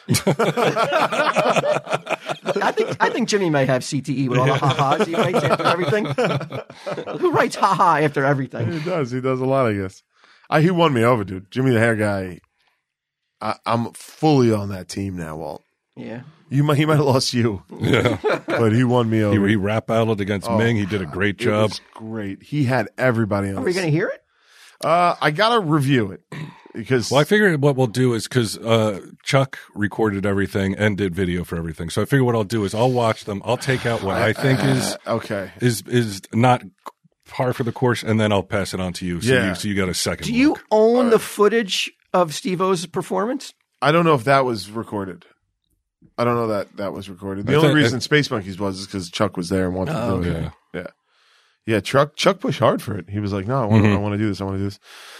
I think Jimmy may have CTE with all the ha-has he writes after everything. Who writes ha-ha after everything? He does. He does a lot, I guess. He won me over, dude. Jimmy the Hair Guy. I'm fully on that team now, Walt. Yeah. He might have lost you, Yeah. but he won me over. He rap battled against Ming. He did a great It job. was great. He had everybody on. Are we going to hear it? I gotta review it because Well, I figured what we'll do is because Chuck recorded everything and did video for everything. So I figure what I'll do is I'll watch them. I'll take out what I think okay. is not par for the course, and then I'll pass it on to you. So, Yeah. you got a second. Do you look. own the footage of Steve-O's performance? I don't know if that was recorded. I don't know that was recorded. The I only think- reason Space Monkeys was is because Chuck was there and wanted to do it. Yeah. Yeah. Chuck pushed hard for it. He was like, "No, I want to do this. I want to do this."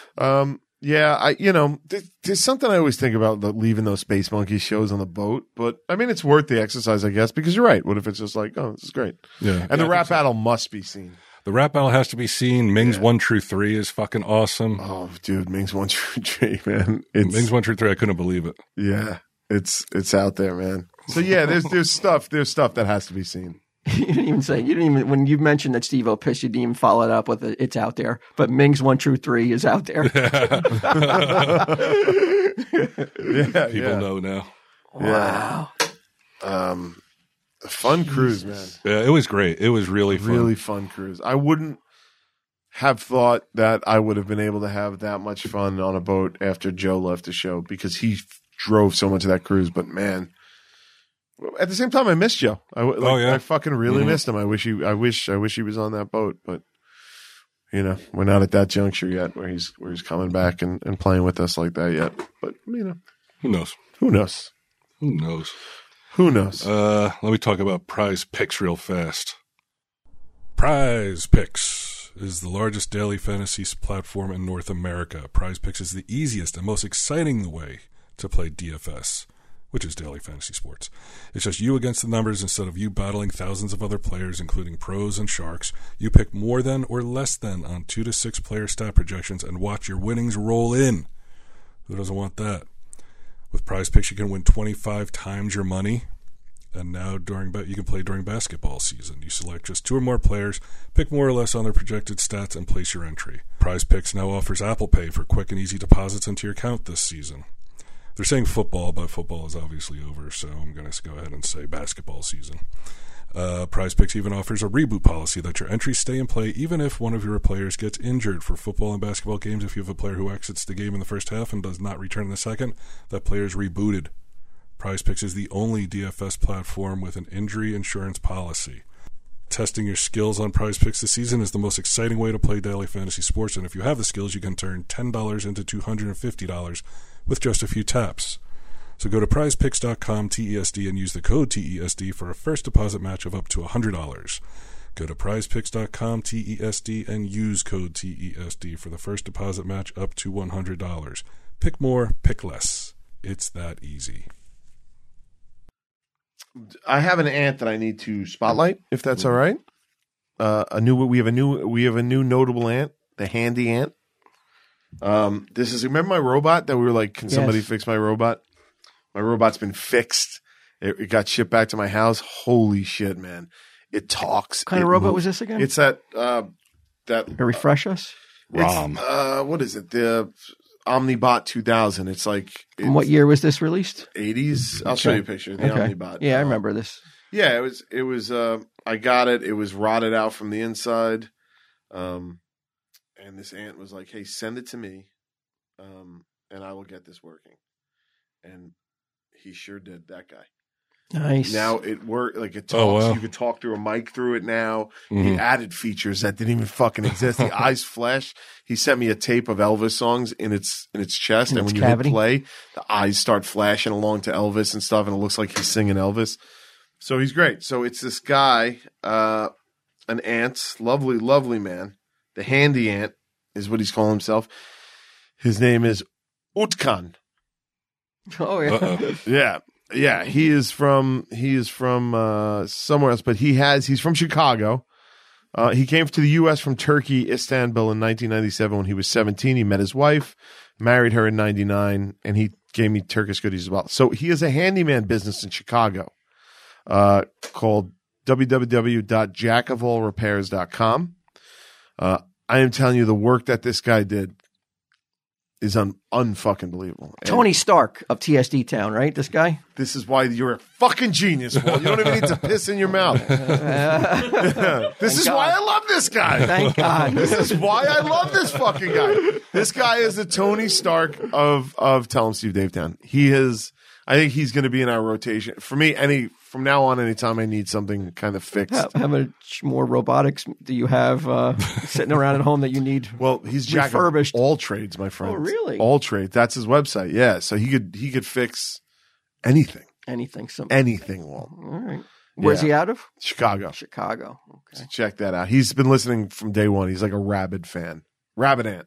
There's something I always think about leaving those Space Monkeys shows on the boat, but I mean, it's worth the exercise, I guess, because you're right. What if it's just like, oh, this is great? Yeah. And the rap battle must be seen. The rap battle has to be seen. Ming's 1 True 3 is fucking awesome. Oh, dude, Ming's 1 True 3, man. It's, Ming's 1 True 3, I couldn't believe it. yeah, it's out there, man. So yeah, there's stuff that has to be seen. You didn't even when you mentioned that Steve-O pissed, you didn't even follow it up with it's out there. But Ming's 1 True 3 is out there. Yeah, People know now. Wow. A fun cruise, man. Yeah, it was great. It was really fun. Really fun cruise. I wouldn't have thought that I would have been able to have that much fun on a boat after Joe left the show because he drove so much of that cruise. But man, at the same time, I missed Joe. I fucking really missed him. I wish he was on that boat, but we're not at that juncture yet where he's coming back and playing with us like that yet. But Who knows? who knows? Who knows? Who knows? Let me talk about Prize Picks real fast. Prize Picks is the largest daily fantasy platform in North America. Prize Picks is the easiest and most exciting way to play DFS, which is daily fantasy sports. It's just you against the numbers instead of you battling thousands of other players, including pros and sharks. You pick more than or less than on 2 to 6 player stat projections and watch your winnings roll in. Who doesn't want that? With Prize Picks, you can win 25 times your money. And now you can play during basketball season. You select just 2 or more players, pick more or less on their projected stats, and place your entry. Prize Picks now offers Apple Pay for quick and easy deposits into your account this season. They're saying football, but football is obviously over, so I'm going to go ahead and say basketball season. Prize Picks even offers a reboot policy that your entries stay in play even if one of your players gets injured. For football and basketball games, if you have a player who exits the game in the first half and does not return in the second, that player is rebooted. Prize Picks is the only DFS platform with an injury insurance policy. Testing your skills on Prize Picks this season is the most exciting way to play daily fantasy sports, and if you have the skills, you can turn $10 into $250 with just a few taps. So go to prizepicks.com TESD and use the code TESD for a first deposit match of up to $100. Go to prizepicks.com TESD and use code TESD for the first deposit match up to $100. Pick more, pick less. It's that easy. I have an ant that I need to spotlight, if that's all right. We have a new notable ant, the handy ant. This is, remember my robot that we were like, can somebody fix my robot? My robot's been fixed. It got shipped back to my house. Holy shit, man! It talks. What kind of robot was this again? It's that refresh us. ROM. What is it? The Omnibot 2000. It's like And what year was this released? 80s. I'll show you a picture of the Omnibot. Yeah, I remember this. Yeah, it was I got it. It was rotted out from the inside. And this ant was like, "Hey, send it to me. And I will get this working." And he sure did, that guy. Nice. Now it worked, like it talks. Oh, wow. You could talk through a mic through it now. Mhm. He added features that didn't even fucking exist. The eyes flash. He sent me a tape of Elvis songs in its chest, In and its when you cavity? hit play, the eyes start flashing along to Elvis and stuff, and it looks like he's singing Elvis. So he's great. So it's this guy, an ant, lovely, lovely man. The handy ant is what he's calling himself. His name is Utkan. Oh yeah. Uh-oh. Yeah. He is from somewhere else, but he's from Chicago. He came to the U.S. from Turkey, Istanbul in 1997 when he was 17. He met his wife, married her in 99, and he gave me Turkish goodies as well. So he has a handyman business in Chicago called www.jackofallrepairs.com. I am telling you, the work that this guy did is unfucking believable. Tony Stark of TSD Town, right? This guy. This is why you're a fucking genius, Walt. You don't even need to piss in your mouth. This is why I love this guy. Thank God. This is why I love this fucking guy. This guy is the Tony Stark of Tell Him Steve Dave Town. He is. I think he's going to be in our rotation. For me, from now on, anytime I need something kind of fixed. How much more robotics do you have sitting around at home that you need? Well, he's jack of refurbished. all trades, my friend. Oh, really? All trades. That's his website. Yeah, so he could fix anything. Anything. Anything, Walt. All right. Where's he out of? Chicago. Chicago. Okay. So check that out. He's been listening from day one. He's like a rabid fan. Rabbit ant.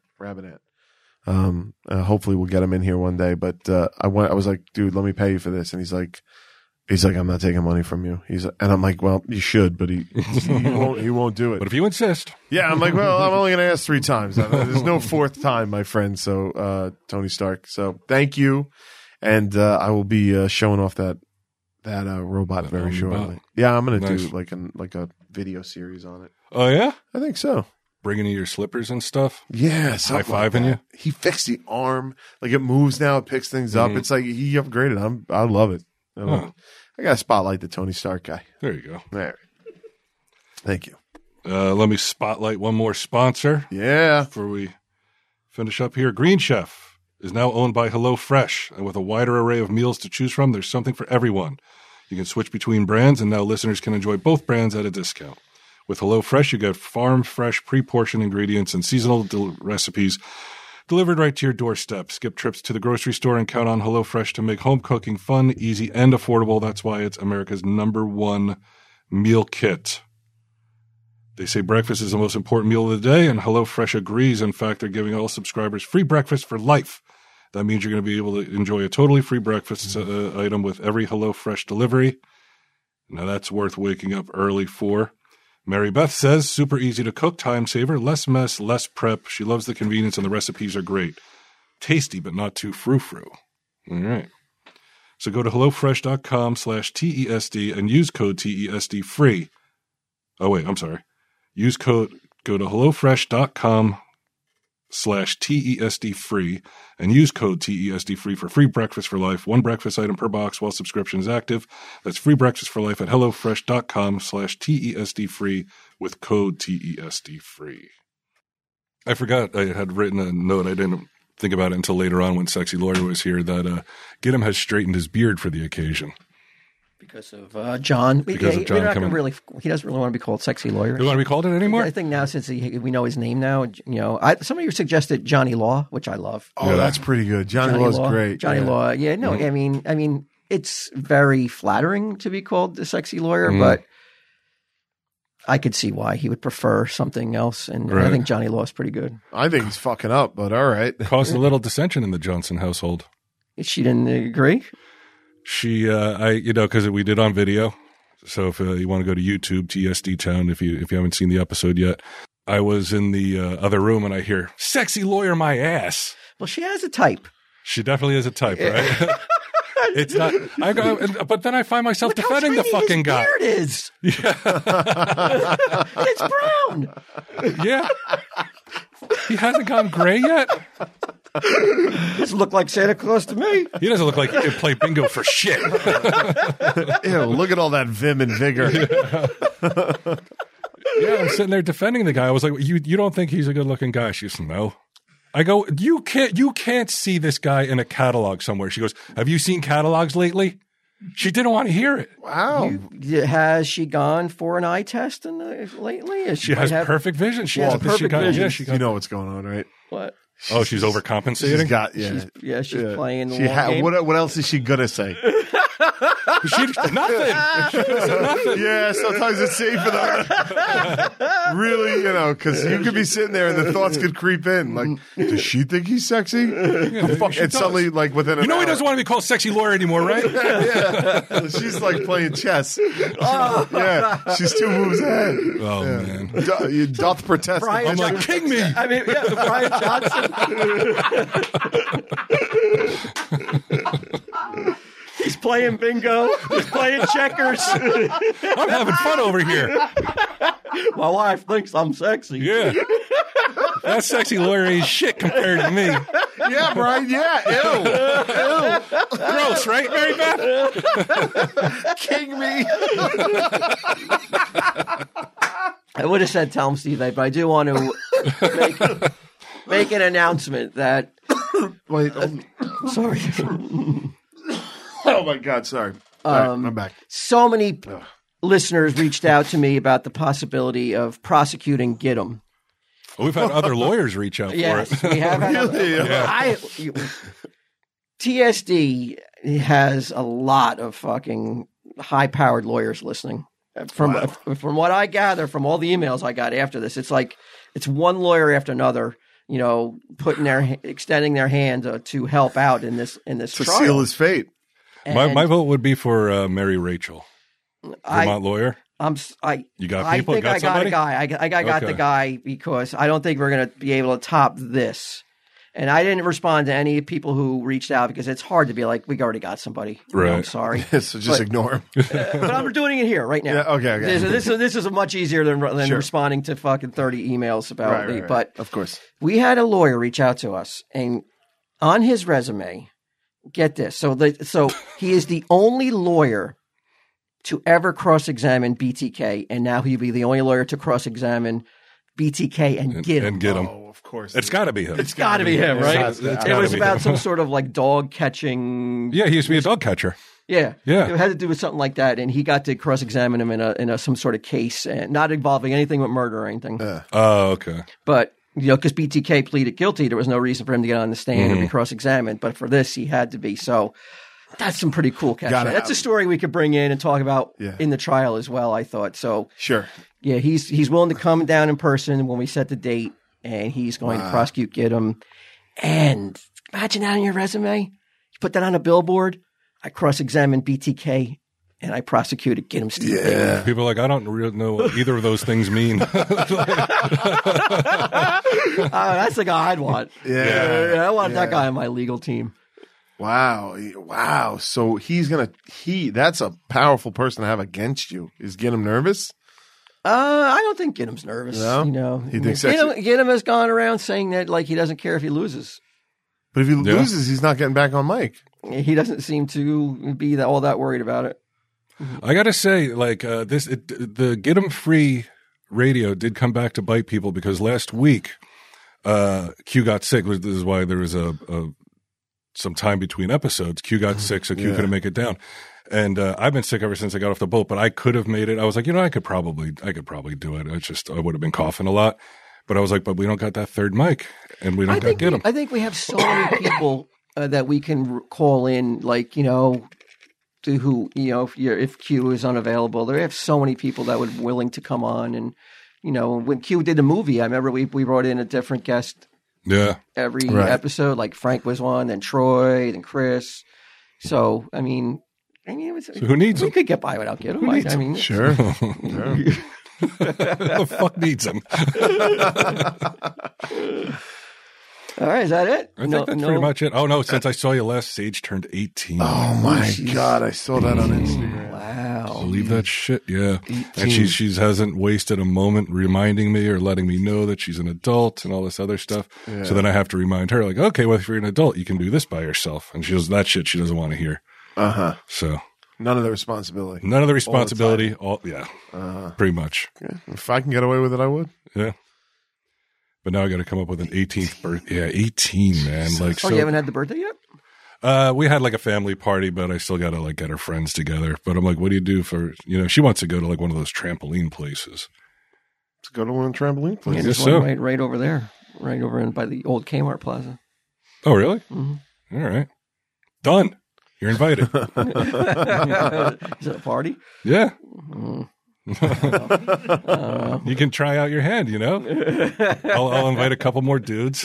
Hopefully we'll get him in here one day. But I was like, dude, let me pay you for this. And he's like, I'm not taking money from you. And I'm like, well, you should, but he won't do it. But if you insist. Yeah, I'm like, well, I'm only going to ask 3 times. There's no 4th time, my friend. So Tony Stark. So thank you, and I will be showing off that robot very shortly. Yeah, I'm going to do like a video series on it. Oh yeah, I think so. bringing you your slippers and stuff. Yeah, high-fiving you. He fixed the arm, like it moves now. It picks things up. It's like he upgraded. I love it. I got to spotlight the Tony Stark guy. There you go. All right. Thank you. Let me spotlight one more sponsor. Yeah. Before we finish up here. Green Chef is now owned by HelloFresh, and with a wider array of meals to choose from, there's something for everyone. You can switch between brands, and now listeners can enjoy both brands at a discount. With HelloFresh, you get farm-fresh, pre-portioned ingredients and seasonal recipes delivered right to your doorstep. Skip trips to the grocery store and count on HelloFresh to make home cooking fun, easy, and affordable. That's why it's America's #1 meal kit. They say breakfast is the most important meal of the day, and HelloFresh agrees. In fact, they're giving all subscribers free breakfast for life. That means you're going to be able to enjoy a totally free breakfast item with every HelloFresh delivery. Now, that's worth waking up early for. Mary Beth says, super easy to cook, time saver, less mess, less prep. She loves the convenience, and the recipes are great. Tasty, but not too frou-frou. All right. So go to HelloFresh.com/TESD and use code TESD free. Oh, wait, I'm sorry. Go to HelloFresh.com/TESD free and use code TESD free for free breakfast for life. 1 breakfast item per box while subscription is active. That's free breakfast for life at HelloFresh.com/TESD free with code TESD free. I forgot I had written a note. I didn't think about it until later on when Sexy Lawyer was here that Gidim has straightened his beard for the occasion. Because of John. Because of John coming. He doesn't really want to be called Sexy Lawyer. Do you want to be called it anymore? I think now since we know his name now, some of you suggested Johnny Law, which I love. Oh, yeah. That's pretty good. Johnny Law's great. Johnny Law. Yeah, no, I mean, it's very flattering to be called the Sexy Lawyer, but I could see why he would prefer something else. And I think Johnny Law is pretty good. I think he's fucking up, but all right. Caused a little dissension in the Johnson household. She didn't agree? She, because we did on video. So if you want to go to YouTube, TSD Town, if you haven't seen the episode yet, I was in the other room and I hear, "Sexy lawyer, my ass." Well, she has a type. She definitely is a type, right? It's not. But then I find myself defending the fucking guy. Beard is. Yeah, It's brown. yeah. He hasn't gone gray yet. Doesn't look like Santa Claus to me. He doesn't look like he could play bingo for shit. Ew, look at all that vim and vigor. Yeah, I'm sitting there defending the guy. I was like, "You don't think he's a good looking guy?" She goes, "No." I go, "You can't see this guy in a catalog somewhere." She goes, "Have you seen catalogs lately?" She didn't want to hear it. Wow. Has she gone for an eye test lately? She has perfect vision. She has perfect vision. Yeah, she got, You know what's going on, right? What? oh, she's overcompensating. She's got, She's playing the She long game. what else is she gonna say? Nothing. She could have said nothing. Yeah, sometimes it's safer though. Really, because you could be sitting there and the thoughts could creep in. Like, does she think he's sexy? And suddenly, like within an He hour, doesn't want to be called sexy lawyer anymore, right? yeah, she's like playing chess. Yeah, she's 2 moves ahead. Oh man. You doth protest. Brian I'm like, king me. I mean, yeah, Brian Johnson. He's playing bingo. He's playing checkers. I'm having fun over here. My wife thinks I'm sexy. Yeah. That sexy lawyer ain't shit compared to me. Yeah, Brian. Yeah. Ew. Gross, right, Mary Beth? King me. I would have said tell him Steve, but I do want to make an announcement that. Wait. Sorry. Oh my God. Sorry. All right, I'm back. So many listeners reached out to me about the possibility of prosecuting Gidim. Well, we've had other lawyers reach out Yes, for it. we have. TSD has a lot of fucking high-powered lawyers listening. From what I gather from all the emails I got after this, it's like it's one lawyer after another, extending their hand to help out in this To trial. seal his fate. My vote would be for Mary Rachel, Vermont lawyer. You got people? I think got I somebody? got a guy. I got the guy because I don't think we're going to be able to top this. And I didn't respond to any people who reached out because it's hard to be like, we already got somebody. Right. I'm sorry. So just ignore him. But I'm doing it here right now. Yeah, okay. This is much easier than Sure. responding to fucking 30 emails about me. Right. But Of course. we had a lawyer reach out to us, and on his resume, get this. So he is the only lawyer to ever cross-examine BTK, and now he'll be the only lawyer to cross-examine BTK and get him. And get him. Oh, of course. It's got to be him. It's got to be him, right? It's It gotta was be about him. some sort of like dog catching. Yeah, he used to be a dog catcher. Yeah. Yeah. It had to do with something like that, and he got to cross-examine him in some sort of case, and not involving anything with murder or anything. Oh, okay. But because BTK pleaded guilty, there was no reason for him to get on the stand Mm-hmm. and be cross-examined. But for this, he had to be. So that's some pretty cool catch. Gotta That's have a story we could bring in and talk about in the trial as well, I thought. So Sure. yeah, he's willing to come down in person when we set the date, and he's going to prosecute Gidim. And imagine that on your resume. You put that on a billboard. I cross-examined BTK, and I prosecuted Gidim Steve. Yeah. People are like, I don't really know what either of those things mean. That's the guy I'd want. Yeah. I want that guy on my legal team. Wow. So that's a powerful person to have against you. Is Gidim nervous? I don't think Gidim's nervous. No? He thinks that's- Gidim has gone around saying that like he doesn't care if he loses. But if he loses, he's not getting back on mic. He doesn't seem to be all that worried about it. I got to say, like, the Get 'em Free radio did come back to bite people because last week, Q got sick. This is why there was some time between episodes. Q got sick, so Q couldn't make it down. And I've been sick ever since I got off the boat, but I could have made it. I was like, I could probably do it. I would have been coughing a lot. But I was like, but we don't got that third mic, and we don't got Get 'em. I think we have so many people that we can call in, like, to who, if Q is unavailable. There have so many people that would willing to come on. And, when Q did the movie, I remember we brought in a different guest every episode. Like Frank was one, then Troy, then Chris. So, I mean, I mean, So who needs we them? could get by without getting them. I mean, Sure. Who the fuck needs them? all right, is that it? I think that's pretty much it. Oh no! Since I saw you last, Sage turned 18. Oh my God, I saw that on Instagram. Wow. Believe that shit? Yeah. 18. And she hasn't wasted a moment reminding me or letting me know that she's an adult and all this other stuff. Yeah. So then I have to remind her, like, okay, well, if you're an adult, you can do this by yourself. And she goes, that shit she doesn't want to hear. So None of the responsibility. none of the responsibility. Pretty much. Yeah. If I can get away with it, I would. Yeah. But now I got to come up with an 18th birthday. Yeah, 18, man. Like, Oh, so you haven't had the birthday yet? we had like a family party, but I still got to like get her friends together. But I'm like, what do you do for, she wants to go to like one of those trampoline places. Let's go to one of the trampoline Yeah, places. there's so. one right over there, right over in by the old Kmart Plaza. Oh, really? Mm-hmm. All right. Done. You're invited. Is it a party? Yeah. Mm. You can try out your hand, I'll invite a couple more dudes.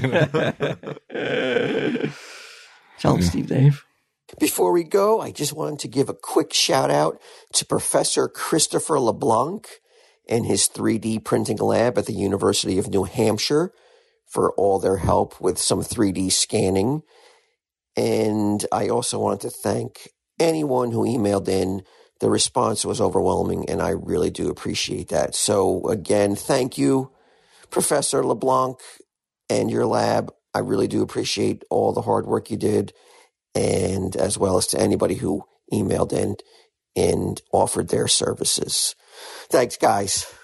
Tell him, Steve Dave. Before we go, I just wanted to give a quick shout out to Professor Christopher LeBlanc and his 3D printing lab at the University of New Hampshire for all their help with some 3D scanning. And I also wanted to thank anyone who emailed in. The response was overwhelming, and I really do appreciate that. So again, thank you, Professor LeBlanc and your lab. I really do appreciate all the hard work you did, and as well as to anybody who emailed in and offered their services. Thanks, guys.